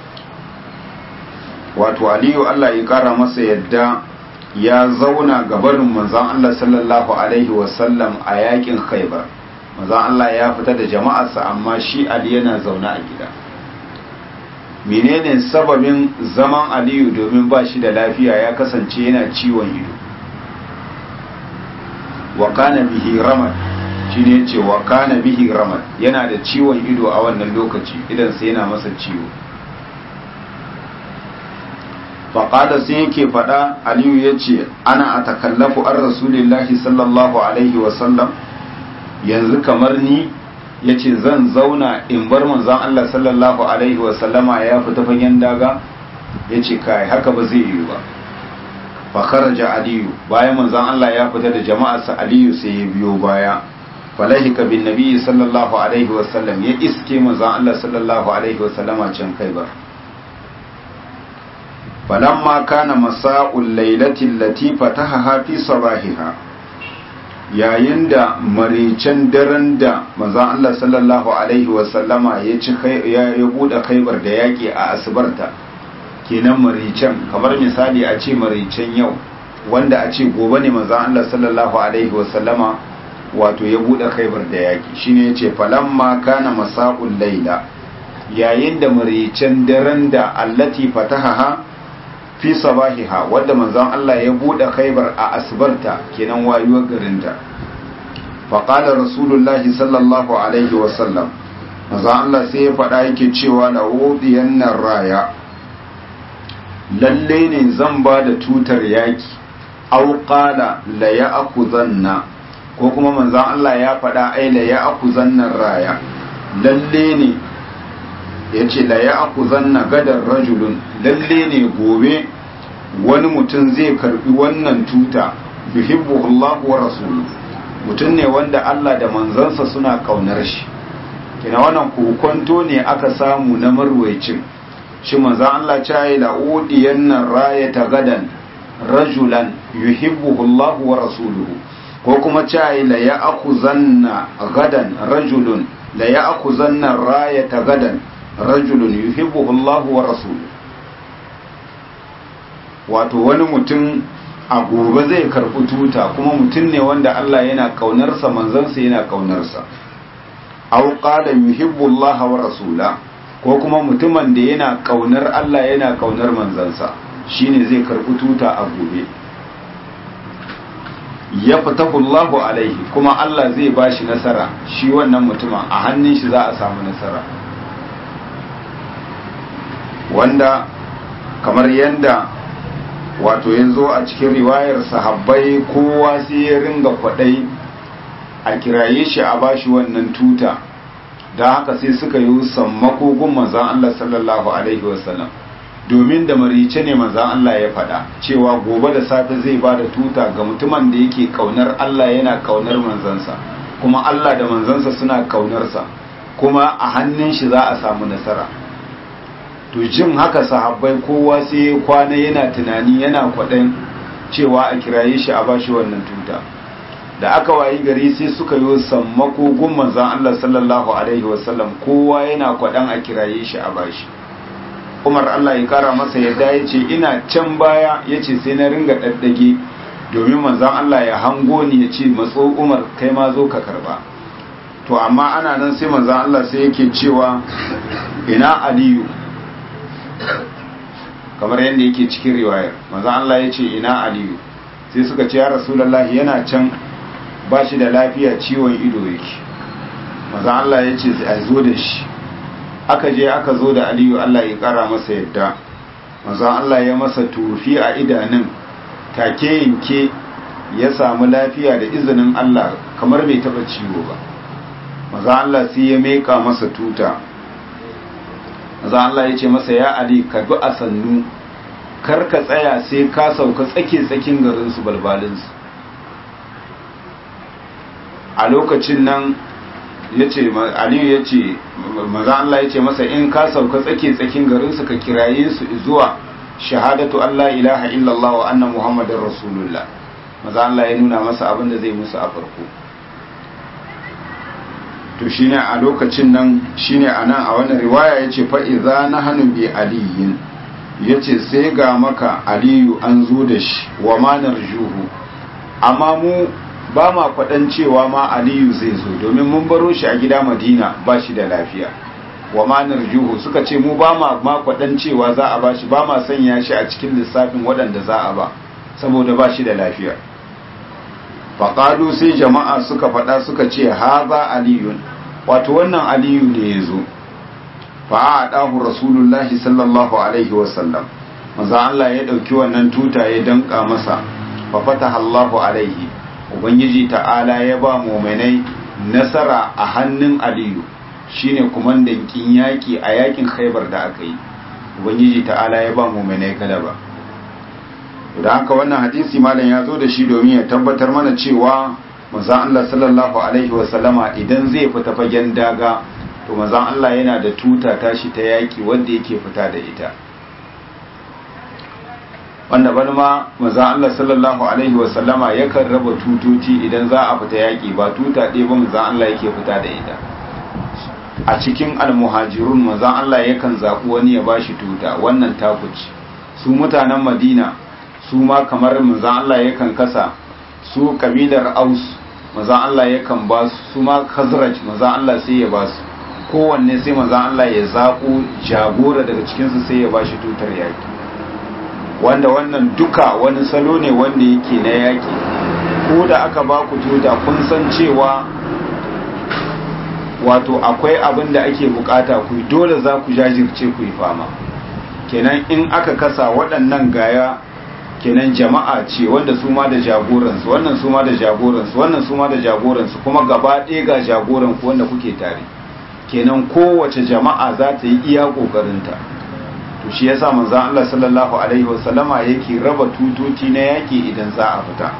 wato aliyu Allah ya kara masa yadda ya zauna gabarin manzon Allah sallallahu alaihi wasallam a yakin khaybar manzon Allah ya fita da jama'arsa amma shi ali yana zauna a gida menene sababin zaman aliyu domin ba shi da lafiya ya kasance yana ciwon ido wa kana bihi ramad shine yace wa kana bihi ramad yana da ciwon ido a wannan lokaci idan sai yana masa ciwo fa qala sai yake fada aliyu yace ana atakallafu ar rasulillahi sallallahu alaihi wa sallam yanzu kamar ni yace zan zauna in bar manzon Allah sallallahu alaihi wa sallama ya fita fagen daga yace kai haka ba zai yi ba fa kharaja aliyu bayan manzon Allah ya fita da jama'arsa aliyu sai ya biyo baya falahika bin nabi sallallahu alaihi wasallam ya iske manzon Allah sallallahu alaihi wasallama can Khaibar falamma kana masa'ul lailati allati fatahaha fi sabahiha yayin da maricen daren da manzon Allah sallallahu alaihi wasallama ya ci ya bude Khaibar da yaki a asubarta kenan maricen kamar misali a ce maricen yau wanda a ce gobe ne manzon Allah sallallahu alaihi wasallama wato ya bude Khaibar da yaki shine yace falamma kana masa'ul laila yayin da maricen daren da allati fatahaha fi sabahiha wadda manzon Allah ya bude Khaibar a asbarta kenan wayuwar garinta fa qala rasulullahi sallallahu alaihi wasallam manzon Allah sai ya faɗa yake cewa la udiyanna raya lalle ne zan ba da tutar yaki aw qala la ya'khuzanna ko kuma manzon Allah ya faɗa ai la ya'khuzanna raya lalle ne ya ce la ya aku zanna gadar rajulun lalle ne gobe wani mutum zai karbi wannan tuta yuhibbu Allah wa rasuluhu mutum ne wanda Allah da manzansa suna kaunar shi kina wannan kokonto ne aka samu na marwayacin shi manzon Allah ya yi la'udiyanna rayata gadan rajulan yuhibbu Allah wa rasuluhu ko kuma ya yi la ya aku zanna gadan rajulun la ya aku zanna rayata gadan rajulun yuhibbuhu Allah wa rasuluhu wato wani mutum a gobe zai karɓi tuta kuma mutum ne wanda Allah yana kaunarsa manzansa yana kaunarsa aw qala yuhibbu Allah wa rasula ko kuma mutumin da yana kaunar Allah yana kaunar manzansa shine zai karɓi tuta a gobe ya fatahu Allahu alaihi kuma Allah zai bashi nasara shi wannan mutumin a hannun shi za a samu nasara wanda kamar yadda wato yanzu a cikin riwayar sahabbai kowa sai ya ringa kwadai a kiraye shi a bashi wannan tuta da haka sai suka yi sammako gun manzon Allah sallallahu alaihi wasallam domin da marice ne manzon Allah ya faɗa cewa gobe da safe zai ba da tuta ga mutumin da yake kaunar Allah yana kaunar manzansa kuma Allah da manzansa suna kaunarsa kuma a hannun shi za a samu nasara to jin haka sahabbai kowa sai kwana yana tunani yana kwaɗin cewa a kiraye shi a bashi wannan tuta da aka wayi gari sai suka yi sammako gun manzon Allah sallallahu alaihi wasallam kowa yana kwaɗin a kiraye shi a bashi Umar Allah ya kara masa yadda ya ce ina can baya ya ce sai na ringa ɗaɗɗage domin manzon Allah ya hango ni ya ce matso Umar kai ma zo ka karba to amma ana nan sai manzon Allah sai yake cewa ina Aliyu kamar yadda yake cikin riwayar manzon Allah ya ce ina Aliyu sai suka ce ya Rasulullahi yana can ba shi da lafiya ciwon ido yake manzon Allah ya ce a zo da shi aka je aka zo da Aliyu Allah ya kara masa yadda manzon Allah ya masa tufi a idanun take yanke ya samu lafiya da izinin Allah kamar bai taba ciwo ba manzon Allah sai ya meka masa tuta manzon Allah ya ce masa ya Ali ka bi a sannu kar ka tsaya sai ka sauka tsake tsakin garin su balbalin su a lokacin nan yace Aliyu yace manzon Allah yace masa in ka sauka tsake tsakin garin su ka kiraye su zuwa shahadatu Allah ilaha illallah wa anna muhammadar rasulullah manzon Allah ya nuna masa abin da zai musu a farko to shine a lokacin nan shine anan a wannan riwaya yace fa idza nahnu bi aliyin yace sai ga maka Aliyu an zo da shi wa ma narjuhu amma mu ba ma kwaɗan cewa ma Aliyu zai zo domin mun baro shi a gida Madina ba shi da lafiya wa ma narjuhu suka ce mu ba ma ma kwaɗan cewa za a ba shi ba ma sanya shi a cikin lissafin waɗanda za a ba saboda ba shi da lafiya faƙalu sai jama'a suka faɗa suka ce haza aliyun wato wannan Aliyu ne ya zo fa'a a ɗahu rasulullahi sallallahu alaihi wasallam maza Allah ya ɗauki wannan tuta ya danƙa masa fa fataha Allahu alaihi ubangiji ta'ala ya ba mu'minai nasara a hannun Aliyu shine kumandan kin yaki a yakin Khaibar da aka yi ubangiji ta'ala ya ba mu'minai galaba da haka wannan hadisi malam ya zo da shi domin ya tabbatar mana cewa manzon Allah sallallahu alaihi wasallama idan zai fita fagen daga to manzon Allah yana da tuta tashi ta yaki wanda yake fita da ita wanda bani ma manzon Allah sallallahu alaihi wasallama yakan raba tutoci idan za a fita yaki ba tuta ɗaya ba manzon Allah yake fita da ita a cikin almuhajirun manzon Allah yakan zaɓi wani ya bashi tuta wannan takuci su mutanen Madina su ma kamar manzon Allah yakan kasa su kabilar Aus manzon Allah yakan ba su su ma Khazraj manzon Allah sai ya ba su kowanne sai manzon Allah ya zaɓo jagora daga cikin su sai ya bashi tutar yaki wanda wannan duka wani salo ne wanda yake na yaki ko da aka ba ku tuta kun san cewa wato akwai abin da ake bukata ku dole za ku jajirce ku yi fama kenan in aka kasa waɗannan gaya kenan jama'a ce wanda su ma da jagoransu wannan su ma da jagoransu wannan su ma da jagoransu kuma gaba ɗaya ga jagoran ku wanda kuke tare kenan kowace jama'a za ta yi iya ƙoƙarinta to shi yasa manzon Allah sallallahu alaihi wasallama yake raba tutoci na yaki idan za a fita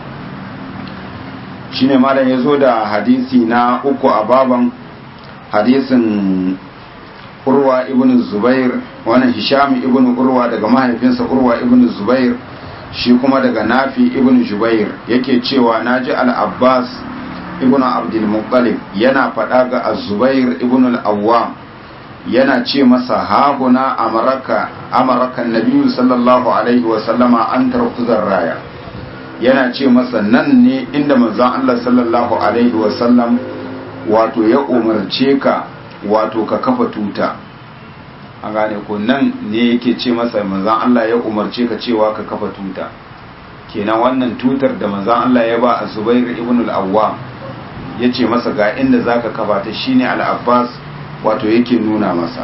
shine malam yazo da hadisi na uku a baban hadisin Urwa ibn Zubair wannan Hisham ibn Urwa daga mahaifinsa Urwa ibn Zubair shi kuma daga Nafi ibn Jubair yake cewa naji al-Abbas ibn Abdul Muttalib yana faɗa ga Az-Zubair ibn al-Awwam yana ce masa hahuna amaraka amaraka nabiyyu sallallahu alaihi wa sallama an tarkuzar raya yana ce masa nan ne inda manzon Allah sallallahu alaihi wa sallam wato ya umarce ka wato ka kafa tuta an gane ko nan ne yake ce masa manzon Allah ya umarce ka cewa ka kafa tuta kenan wannan tutar da manzon Allah ya ba Az-Zubair ibn al-Awwam yace masa ga inda zaka kafa ta shine al-Abbas wato yake nuna masa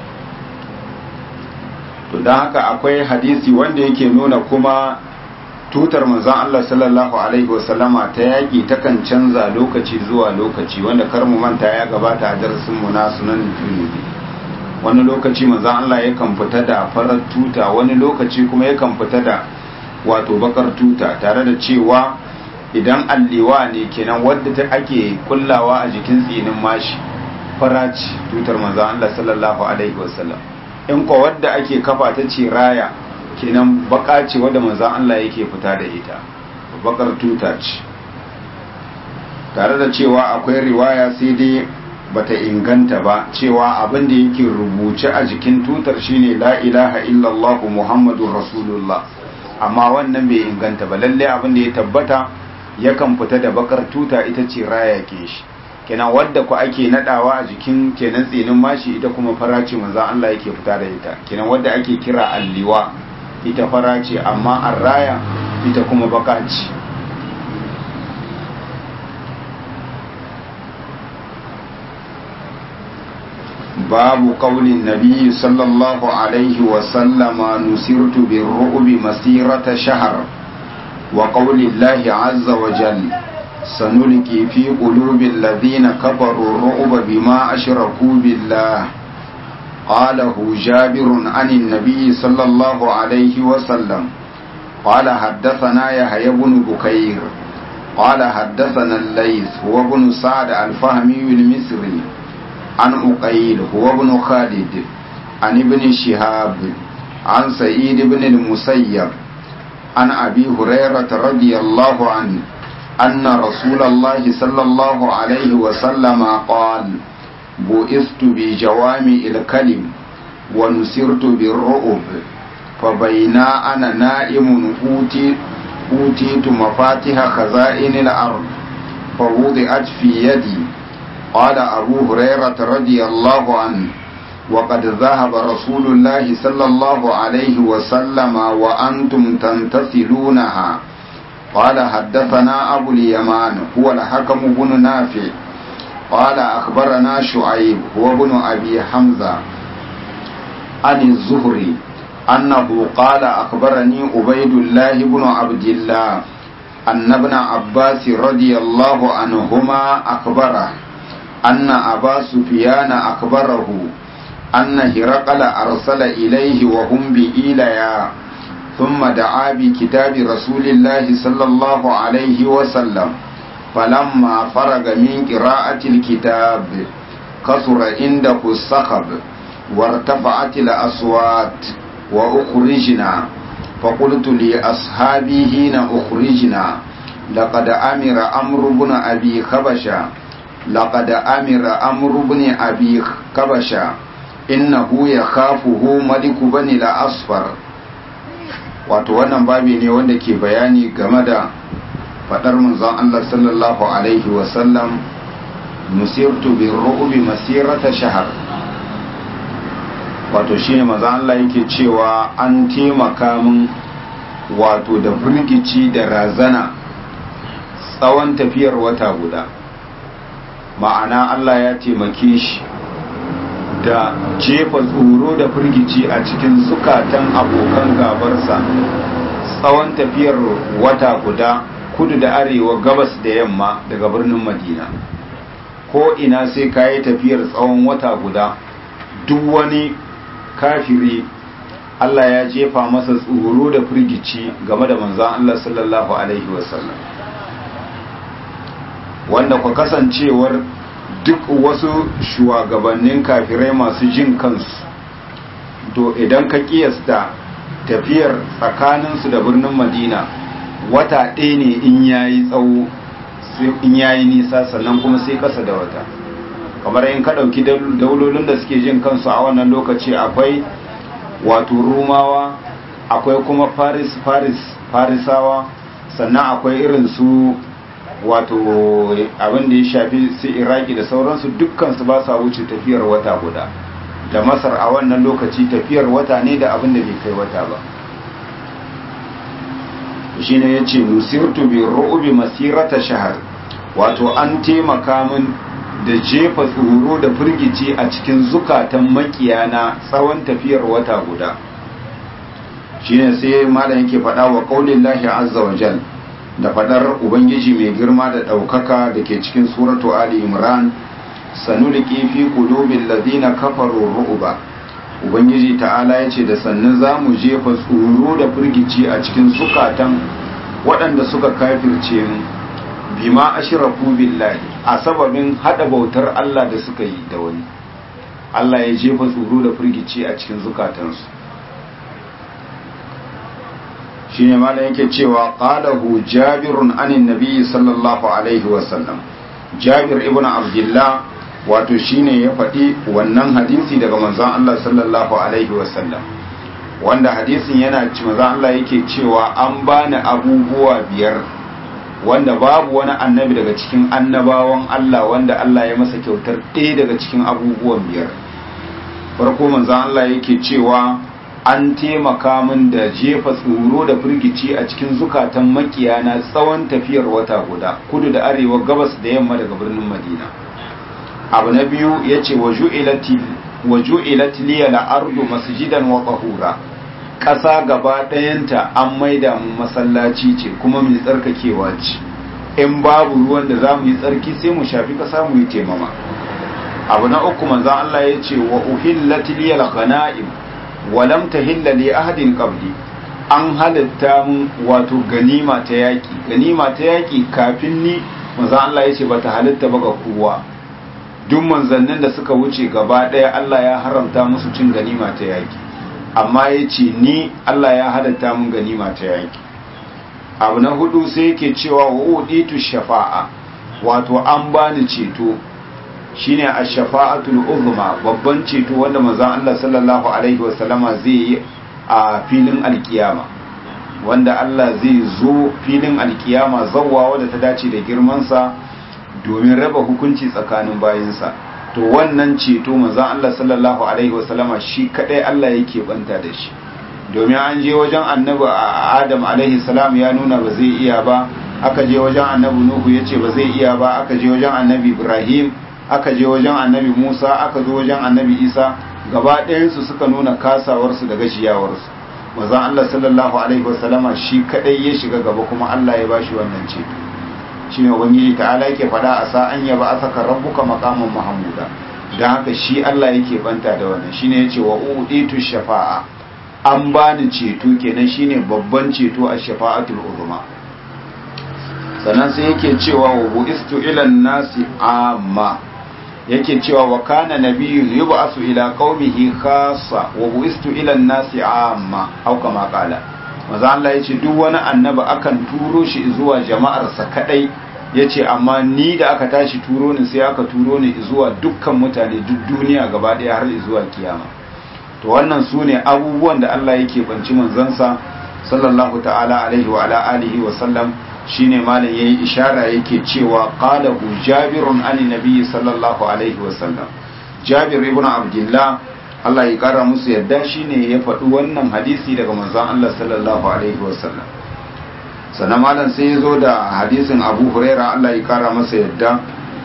to don haka akwai hadisi wanda yake nuna kuma tutar manzon Allah sallallahu alaihi wasallama ta yaki takan canza lokaci zuwa lokaci wanda kar mu manta ya gabata a darasin mu na sunan Tirmidhi wani lokaci manzon Allah yakan fita da farar tuta wani lokaci kuma yakan fita da wato bakar tuta tare da cewa idan alliwa ne kenan wadda ta ake kullawa a jikin tsinin mashi faraci tutar manzan Allah sallallahu alaihi wasallam in ko wadda ake kafa ta ce raya kenan baka ce wadda manzan Allah yake fita da ita bakar tuta ce tare da cewa akwai riwaya sai dai bata inganta ba cewa abin da yake rubuce a jikin tutar shine la ilaha illallah muhammadur rasulullah amma wannan bai inganta ba lalle abin da ya tabbata yakan fita da bakar tuta ita ce raya ke shi kenan wadda ku ake nadawa a jikin kenan tsinin mashi ita kuma farace manzon Allah yake fita da ita kenan wadda ake kira alliwa ita farace amma arraya ita kuma baka ce babu qaulin nabi sallallahu alaihi wa sallama nusirtu birru'bi masirata shahr wa qauli llahi azza wa jalla سنلقي في قلوب الذين كفروا الرعب بما أشركوا بالله قاله جابر عن النبي صلى الله عليه وسلم قال حدثنا يحيى بن بكير قال حدثنا الليث هو بن سعد الفهمي المصري عن أقيل هو بن خالد عن ابن شهاب عن سعيد بن المسيب عن أبي هريرة رضي الله عنه أن رسول الله صلى الله عليه وسلم قال بؤست بجوامع الكلم ونسرت بالرؤب فبينا أنا نائم أوتي أوتيت مفاتيح خزائن الأرض فوضعت في يدي قال أبو هريرة رضي الله عنه وقد ذهب رسول الله صلى الله عليه وسلم وأنتم تنتسلونها قال حدثنا أبو اليمان هو الحكم بن نافع قال أخبرنا شعيب هو بن أبي حمزة عن الزهري أنه قال أخبرني عبيد الله بن عبد الله أن ابن عباس رضي الله عنهما أخبره أن أبا سفيان أخبره أن هرقل أرسل إليه وهم بإيليا ثم دعا بكتاب رسول الله صلى الله عليه وسلم فلما فرغ من قراءة الكتاب كثر عنده الصخب وارتفعت الأصوات وأخرجنا فقلت لأصحابي حين أخرجنا لقد أمر أمر بن أبي خبشة لقد أمر أمر بن أبي خبشة إنه يخافه ملك بني الأصفر. wato wannan babi ne wanda ke bayani game da fadar manzon Allah sallallahu alaihi wasallam nusirtu birru'bi masirata shahr. wato shine manzon Allah yake cewa an taimaka min wato da firgici da razana tsawon tafiyar wata guda, ma'ana Allah ya taimake shi da jefa tsoro da firgici a cikin zukatan abokan gabarsa tsawon tafiyar wata guda, kudu da arewa, gabas da yamma daga birnin Madina. ko ina sai kayi tafiyar tsawon wata guda, duk wani kafiri Allah ya jefa masa tsoro da firgici game da manzon Allah sallallahu alaihi wasallam, wanda ku kasancewar duk wasu shugabannin kafirai masu jin kansu, to idan ka kiyasta tafiyar tsakaninsu da birnin Madina wata ɗaya ne in yayi tsawo, in yayi nisa, sannan kuma sai kasa da wata. kamar in ka ɗauki daulolin da suke jin kansu a wannan lokaci, akwai wato Rumawa, akwai kuma Faris Faris Farisawa, sannan akwai irin su wato abin da ya shafi su Iraki da sauransu, dukkansu ba sa wuce tafiyar wata guda. da Masar a wannan lokaci tafiyar wata ne da abin da bai kai wata ba. shine yace nusirtu bi ru'bi masirata shahr, wato an taimaka min da jefa tsoro da firgici a cikin zukatan makiyana tsawon tafiyar wata guda. shine sai malam yake faɗa wa qaulillahi azza wa jal, da faɗar ubangiji mai girma da ɗaukaka da ke cikin suratu ali imran, sanulqi fi qulubil ladina kafaru ru'ba. ubangiji ta'ala yace da sannan zamu jefa tsoro da firgici a cikin zukatan waɗanda suka kafirce mu, bima ashraku billahi, a sababin hada bautar Allah da suka yi da wani. Allah ya jefa tsoro da firgici a cikin zukatansu. shine malam yake cewa qalahu jabirun anin nabiy sallallahu alaihi wasallam. jabir ibn abdullah wato shine ya faɗi wannan hadisi daga manzon Allah sallallahu alaihi wasallam, wanda hadisin yana ci manzon Allah yake cewa an bani abubuwa biyar wanda babu wani annabi daga cikin annabawan Allah wanda Allah ya masa kyautar ɗaya daga cikin abubuwan biyar. farko manzon Allah yake cewa an taimaka min da jefa tsoro da firgici a cikin zukatan makiyana tsawon tafiyar wata guda, kudu da arewa, gabas da yamma daga birnin Madina. abu na biyu yace wa ju'ilat liya al-ardu masjidan wa tahura, ƙasa gaba ɗayanta an maida mu masallaci ce kuma mai tsarkakewa ce. in babu ruwan da za mu yi tsarki sai mu shafi ƙasa mu yi taimama. abu na uku manzon Allah yace wa uhillat liya al-ghanaim walam tahilla li ahadin qabli, an halitta mun wato ganima ta yaki. ganima ta yaki kafin ni manzo Allah yace bata halitta ba ga kowa, duk manzannin da suka wuce gaba daya Allah ya haramta musu cin ganima ta yaki, amma yace ni Allah ya halitta mun ganima ta yaki. abu na hudu sai yake cewa wa uditu shafa'a, wato an bani ceto, shine ash-shafa'atul uzma, babban ceto wanda manzon Allah sallallahu alaihi wasallama zai yi a filin alkiyama, wanda Allah zai zo filin alkiyama zawwa wanda ta dace da girman sa domin raba hukunci tsakanin bayinsa. to wannan ceto manzon Allah sallallahu alaihi wasallama shi kadai Allah yake banta da shi, domin an je wajen annabi Adam alaihi salam ya nuna ba zai iya ba, aka je wajen annabi Nuhu yace ba zai iya ba, aka je wajen annabi Ibrahim, aka je wajen annabi Musa, aka zo wajen annabi Isa, gaba ɗayansu suka nuna kasawarsu da gashiyawarsu. manzon Allah sallallahu alaihi wasallama shi kadai ya shiga gaba kuma Allah ya bashi wannan ceto. shine ubangiji ta'ala yake fada a sa an yaba asaka rabbuka maqaman mahmuda, dan haka shi Allah yake banta da wannan. shine yace wa uditu shafa'a, an bani ceto kenan, shine babban ceto a shafa'atul uzma. sannan sai yake cewa wa buistu ila nasi amma, yake cewa wa kana nabiyyun yub'asu ila qaumihi khassa wa buistu ila nasi amma, au kama qala. maza Allah ya ce duk wani annabi akan turo shi zuwa jama'arsa kadai ya ce amma ni da aka tashi turo ni sai aka turo ni zuwa dukkan mutane duk duniya gaba ɗaya har zuwa kiyama. To wannan su ne abubuwan da Allah yake banci manzansa sallallahu ta'ala alaihi wa ala alihi wa sallam. Shine malam yayi ishara yake cewa qala hu jabirun an nabiy sallallahu alaihi wa sallam. Jabir ibn Abdullah Allah ya kara musu yadda shine ya faɗi wannan hadisi daga manzon Allah sallallahu alaihi wa sallam. Sannan malam sai ya zo da hadisin Abu Huraira Allah ya kara masa yadda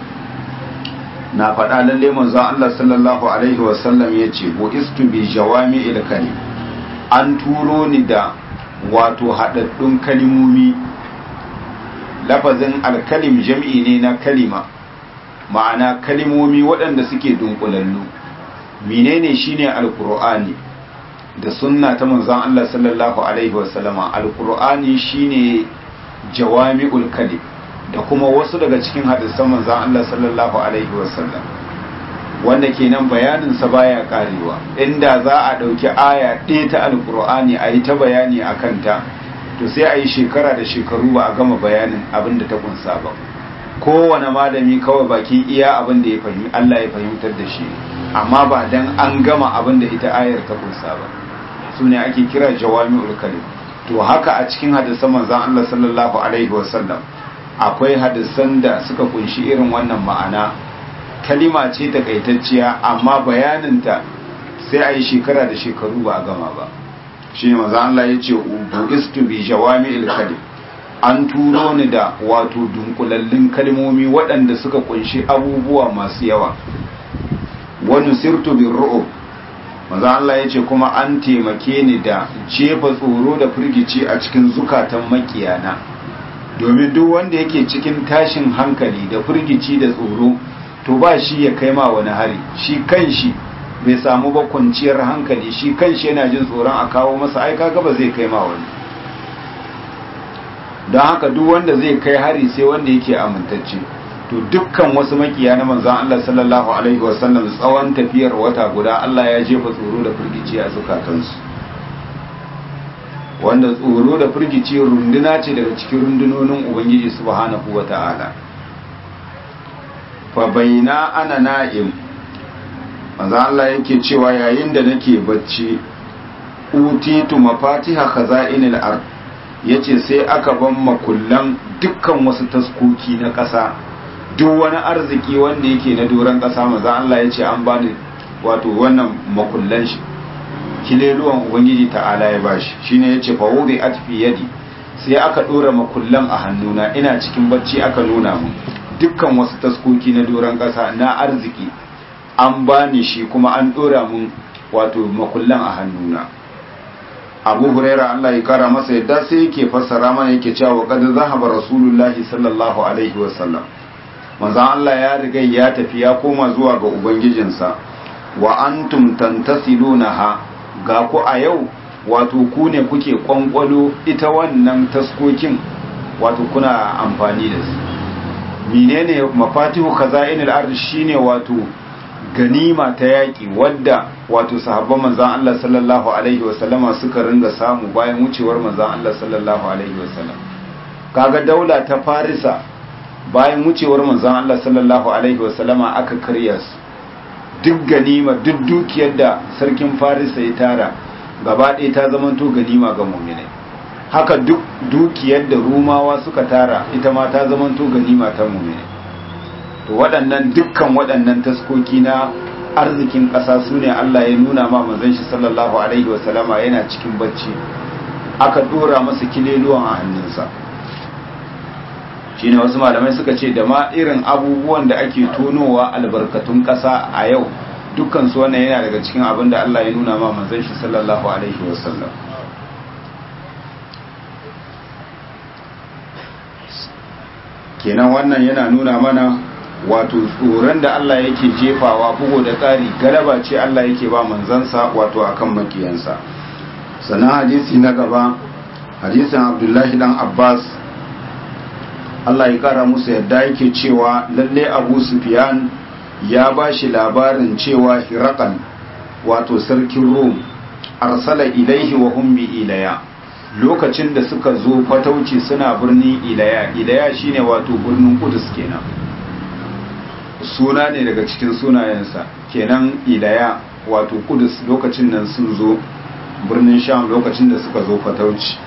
na faɗa lalle manzon Allah sallallahu alaihi wa sallam yace bu istu bi jawami'il kalim, an turo ni da wato haɗaɗɗun kalimomi. Lafazin alkalim jam'i ne na kalima, ma'ana kalimomi waɗanda suke dunkulallu. Menene shine alqur'ani da sunna ta manzon Allah sallallahu alaihi wasallama. Alqur'ani shine jawami'ul kalim da kuma wasu daga cikin hadisan manzon Allah sallallahu alaihi wasallam, wanda kenan bayanin sa baya karewa. Inda za a dauki aya ɗaya ta alqur'ani a yi ta bayani akan ta, to sai a yi shekara da shekaru ba a gama bayanin abin da ta kunsa ba. Kowane malami kawai bakin iya abin da ya fahimci Allah ya fahimtar da shi, amma ba dan an gama abin da ita ayar ta kunsa ba. Su ne ake kira jawami'ul kalim. To haka a cikin hadisan manzon Allah sallallahu alaihi wasallam akwai hadisan da suka kunshi irin wannan ma'ana. Kalima ce takaitacciya amma bayaninta sai a yi shekara da shekaru ba a gama ba. Shi ne maza Allah ya ce bu'istu bi jawami'il kalim, an turo ni da wato dunkulallin kalmomi waɗanda suka kunshi abubuwa masu yawa. Wa nusirtu bir ru'ub, maza Allah ya ce kuma an taimake ni da jefa tsoro da firgici a cikin zukatan makiyana, domin duk wanda yake cikin tashin hankali da firgici da tsoro to ba shi ya kai ma wani hari, shi kanshi bai samu ba kwanciyar hankali, shi kanshi yana jin tsoron a kawo masa ai kaga ba zai kai ma wani. Don haka duk wanda zai kai hari sai wanda yake amintacce. To dukkan wasu makiya na manzon Allah sallallahu alaihi wasallam tsawon tafiyar wata guda Allah ya jefa tsoro da firgici a zukatansu, wanda tsoro da firgici runduna ce daga cikin rundunonin Ubangiji subhanahu wata'ala. Fa baina ana na'im, manzo Allah yake cewa yayin da nake bacci, utitu mafatiha khaza'inil ard, yace sai aka ban makullan dukkan wasu taskoki na ƙasa, duk wani arziki wanda yake na doron ƙasa manzo Allah yace an bani wato wannan makullan shi, kileluwan ubangiji ta'ala ya bashi. Shine yace fa wudi atfi yadi, sai aka dora makullan a hannuna, ina cikin bacci aka nuna mun dukkan wasu taskoki na doron ƙasa na arziki an bani shi, kuma an dora mun wato makullan a hannuna. Abu Huraira Allah ya kara masa yadda sai yake fassara mana yake cewa qad zahaba rasulullahi sallallahu alaihi wasallam, manzon Allah ya riga ya tafi ya koma zuwa ga ubangijinsa. Wa antum tantasilunaha, ga ku a yau wato ku ne kuke kwankwalo ita wannan taskokin, wato kuna amfani da su. Menene mafatihu khaza'inil ard? Shine wato ganima ta yaƙi wadda wato sahabban manzan Allah sallallahu alaihi wasallama suka ringa samu bayan wucewar manzan Allah sallallahu alaihi wasallam. Kaga daula ta Farisa bayan wucewar manzan Allah sallallahu alaihi wasallama aka karya su, duk ganima duk dukiyar da sarkin Farisa ya tara gaba ɗaya ta zamanto ganima ga mu'minai. Haka duk dukiyar da Rumawa suka tara ita ma ta zamanto ganima ta mu'minai. To waɗannan dukkan waɗannan taskoki na arzikin ƙasa su ne Allah ya nuna ma manzon shi sallallahu alaihi wasallama yana cikin bacci, aka dora masa kileluwan a hannunsa. Shine wasu malamai suka ce da ma irin abubuwan da ake tonowa albarkatun ƙasa a yau, dukkan su wannan yana daga cikin abin da Allah ya nuna ma manzon shi sallallahu alaihi wasallam. Kenan wannan yana nuna mana wato tsoron da Allah yake jefawa bugu da ƙari galaba ce Allah yake ba manzansa wato akan makiyansa. Sannan hadisi na gaba, hadisin Abdullahi dan Abbas Allah ya kara musu yadda yake cewa lalle Abu Sufyan ya bashi labarin cewa Hiraqal wato sarkin Rum arsala ilaihi wa hum bi ilaya, lokacin da suka zo fatauci suna birnin ilaya ilaya shine wato birnin kudus kenan suna ne daga cikin sunayensa kenan ilaya wato kudus lokacin nan sun zo birnin sham lokacin da suka zo fatauci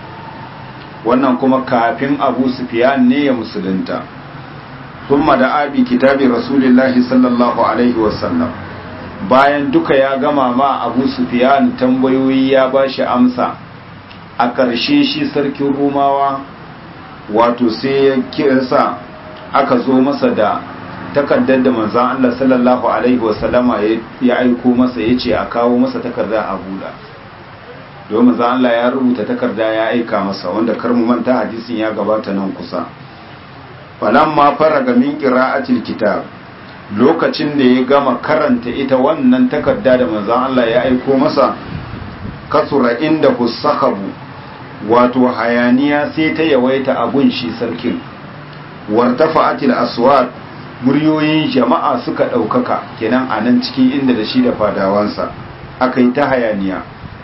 wannan kuma kafin abu sufyan ne ya musulunta thumma da abi kitabi rasulillahi sallallahu alaihi wasallam bayan duka ya gama ma abu sufyan tambayoyi ya bashi amsa a ƙarshe shi sarkin rumawa wato sai ya kirsa aka zo masa da takardar da manzan Allah sallallahu alaihi wasallama ya aiko masa ya ce a kawo masa takarda a buɗa domin manzan Allah ya rubuta takarda ya aika masa wanda kar mu manta hadisin ya gabata nan kusa falamma faraga min qira'atil kitab lokacin da ya gama karanta ita wannan takarda da manzan Allah ya aiko masa kasura inda husakabu wato hayaniya sai ta yawaita a gunshi sarkin wartafa'atil aswat muryoyin jama'a suka ɗaukaka kenan a nan cikin inda da shi da fadawansa aka yi ta hayaniya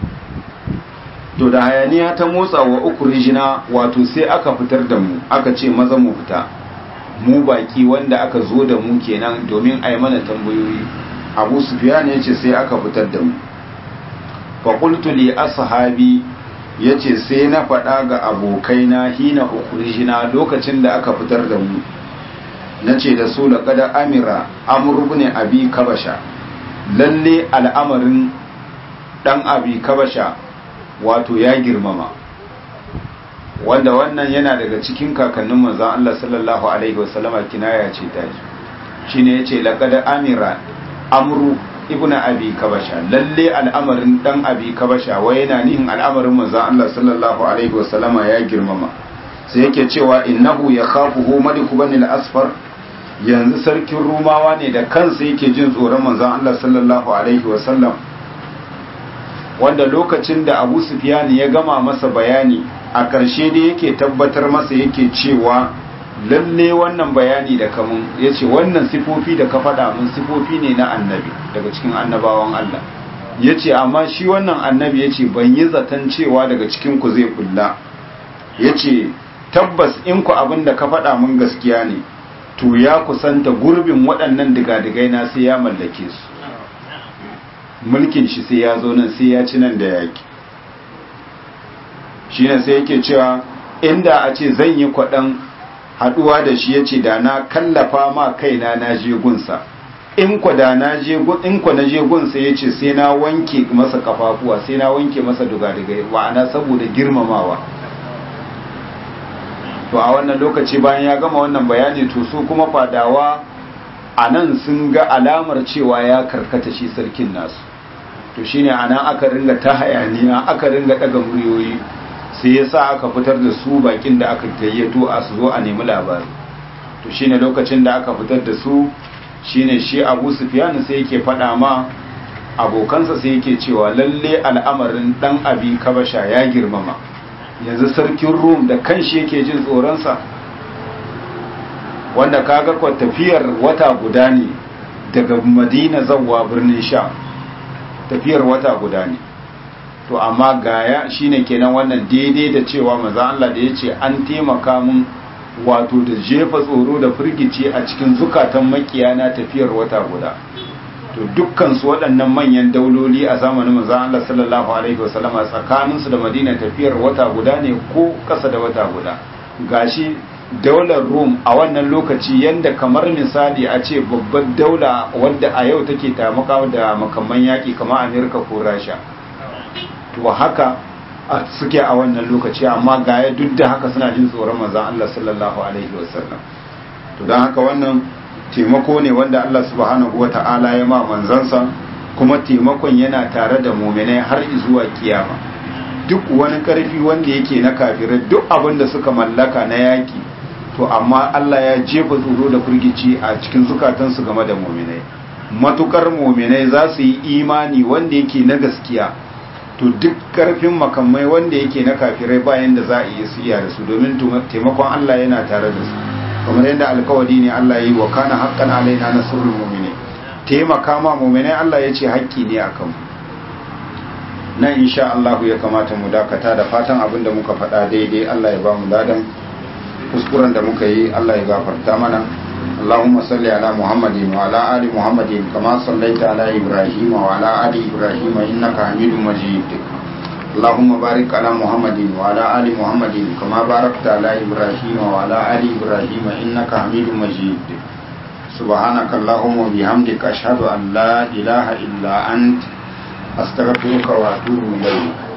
to da hayaniya ta motsa wa uku rijina wato sai aka fitar da mu aka ce maza mu fita mu baki wanda aka zo da mu kenan domin a yi mana tambayoyi abu sufyan ya ce sai aka fitar da mu faƙultu li ashabi ya ce sai na faɗa ga abokaina hina uku rijina lokacin da aka fitar da mu na ce da su laƙada amira amuru ne abi kabasha lalle al'amarin ɗan abi kabasha wato ya girmama wanda wannan yana daga cikin kakannin manzan Allah sallallahu alaihi wasallama kinaya ce ta shi ne ya ce laƙada amira amuru ibn abi kabasha lalle al'amarin ɗan abi kabasha wai yana nihin al'amarin manzan Allah sallallahu alaihi wasallama ya girmama sai yake cewa innahu yakhafuhu maliku bani al-asfar yanzu sarkin rumawa ne da kansa yake jin tsoron manzon Allah sallallahu alaihi wasallam wanda lokacin da Abu Sufyan ya gama masa bayani a ƙarshe da yake tabbatar masa yake cewa lalle wannan bayani da kamun yace wannan sifofi da ka faɗa mun sifofi ne na annabi daga cikin annabawan Allah yace amma shi wannan annabi yace ban yi zaton cewa daga cikin ku zai bulla yace tabbas in ku abin da ka faɗa mun gaskiya ne to ya kusanta gurbin waɗannan digadigai na sai ya mallake su mulkin shi sai ya zo nan sai ya ci nan da yaki shi ne sai yake cewa inda a ce zan yi kwaɗan haɗuwa da shi ya ce da na kallafa ma kaina na je gunsa in kwa da na je in kwa na je gunsa ya ce sai na wanke masa kafafuwa sai na wanke masa digadigai wa'ana saboda girmamawa to a wannan lokaci bayan ya gama wannan bayani to su kuma fadawa a nan sun ga alamar cewa ya karkata shi sarkin nasu to shine a nan aka ringa ta hayaniya aka ringa daga muryoyi sai ya sa aka fitar da su bakin da aka gayyato a su zo a nemi labari to shine lokacin da aka fitar da su shine shi Abu Sufyan sai yake faɗa ma abokansa sai yake cewa lalle al'amarin dan abi kabasha ya girmama yanzu sarkin rum da kanshi yake jin tsoronsa wanda kaga kwa tafiyar wata guda ne daga madina zawwa birnin sha tafiyar wata guda ne to amma gaya shine kenan wannan daidai da cewa manzo Allah da yace an taimaka mun wato da jefa tsoro da firgici a cikin zukatan makiyana tafiyar wata guda to dukkan su waɗannan manyan dauloli a zamanin manzo Allah sallallahu alaihi wasallama tsakanin su da Madina tafiyar wata guda ne ko kasa da wata guda gashi daular Rum a wannan lokaci yanda kamar misali a ce babbar daula wadda a yau take tamaka da makamman yaki kamar Amerika ko Rasha to haka suke a wannan lokaci amma gaya duk da haka suna jin tsoron manzo Allah sallallahu alaihi wasallam to dan haka wannan taimako ne wanda Allah subhanahu wata'ala ya ma manzansa kuma taimakon yana tare da muminai har zuwa kiyama duk wani karfi wanda yake na kafirai duk abin da suka mallaka na yaki to amma Allah ya jefa tsoro da firgici a cikin zukatansu game da muminai matukar muminai za su yi imani wanda yake na gaskiya to duk karfin makamai wanda yake na kafirai bayan da za a iya su iya da su domin taimakon Allah yana tare da su kamar yadda alkawari ne Allah ya yi wa kana haqqan alaina nasrul mu'minin taimaka ma mu'minai Allah ya ce haƙƙi ne akan mu nan insha Allah ya kamata mu dakata da fatan abin da muka faɗa daidai Allah ya ba mu ladan kuskuren da muka yi Allah ya gafarta mana Allahumma salli ala Muhammadin wa ala ali Muhammadin kama sallaita ala Ibrahim wa ala ali Ibrahim innaka Hamidum Majid Allahumma barik ala Muhammadin wa ala ali Muhammadin kama barakta ala Ibrahim wa ala ali Ibrahim innaka Hamidum Majid Subhanaka Allahumma wa bihamdika ashhadu an la ilaha illa anta astaghfiruka wa atubu ilayk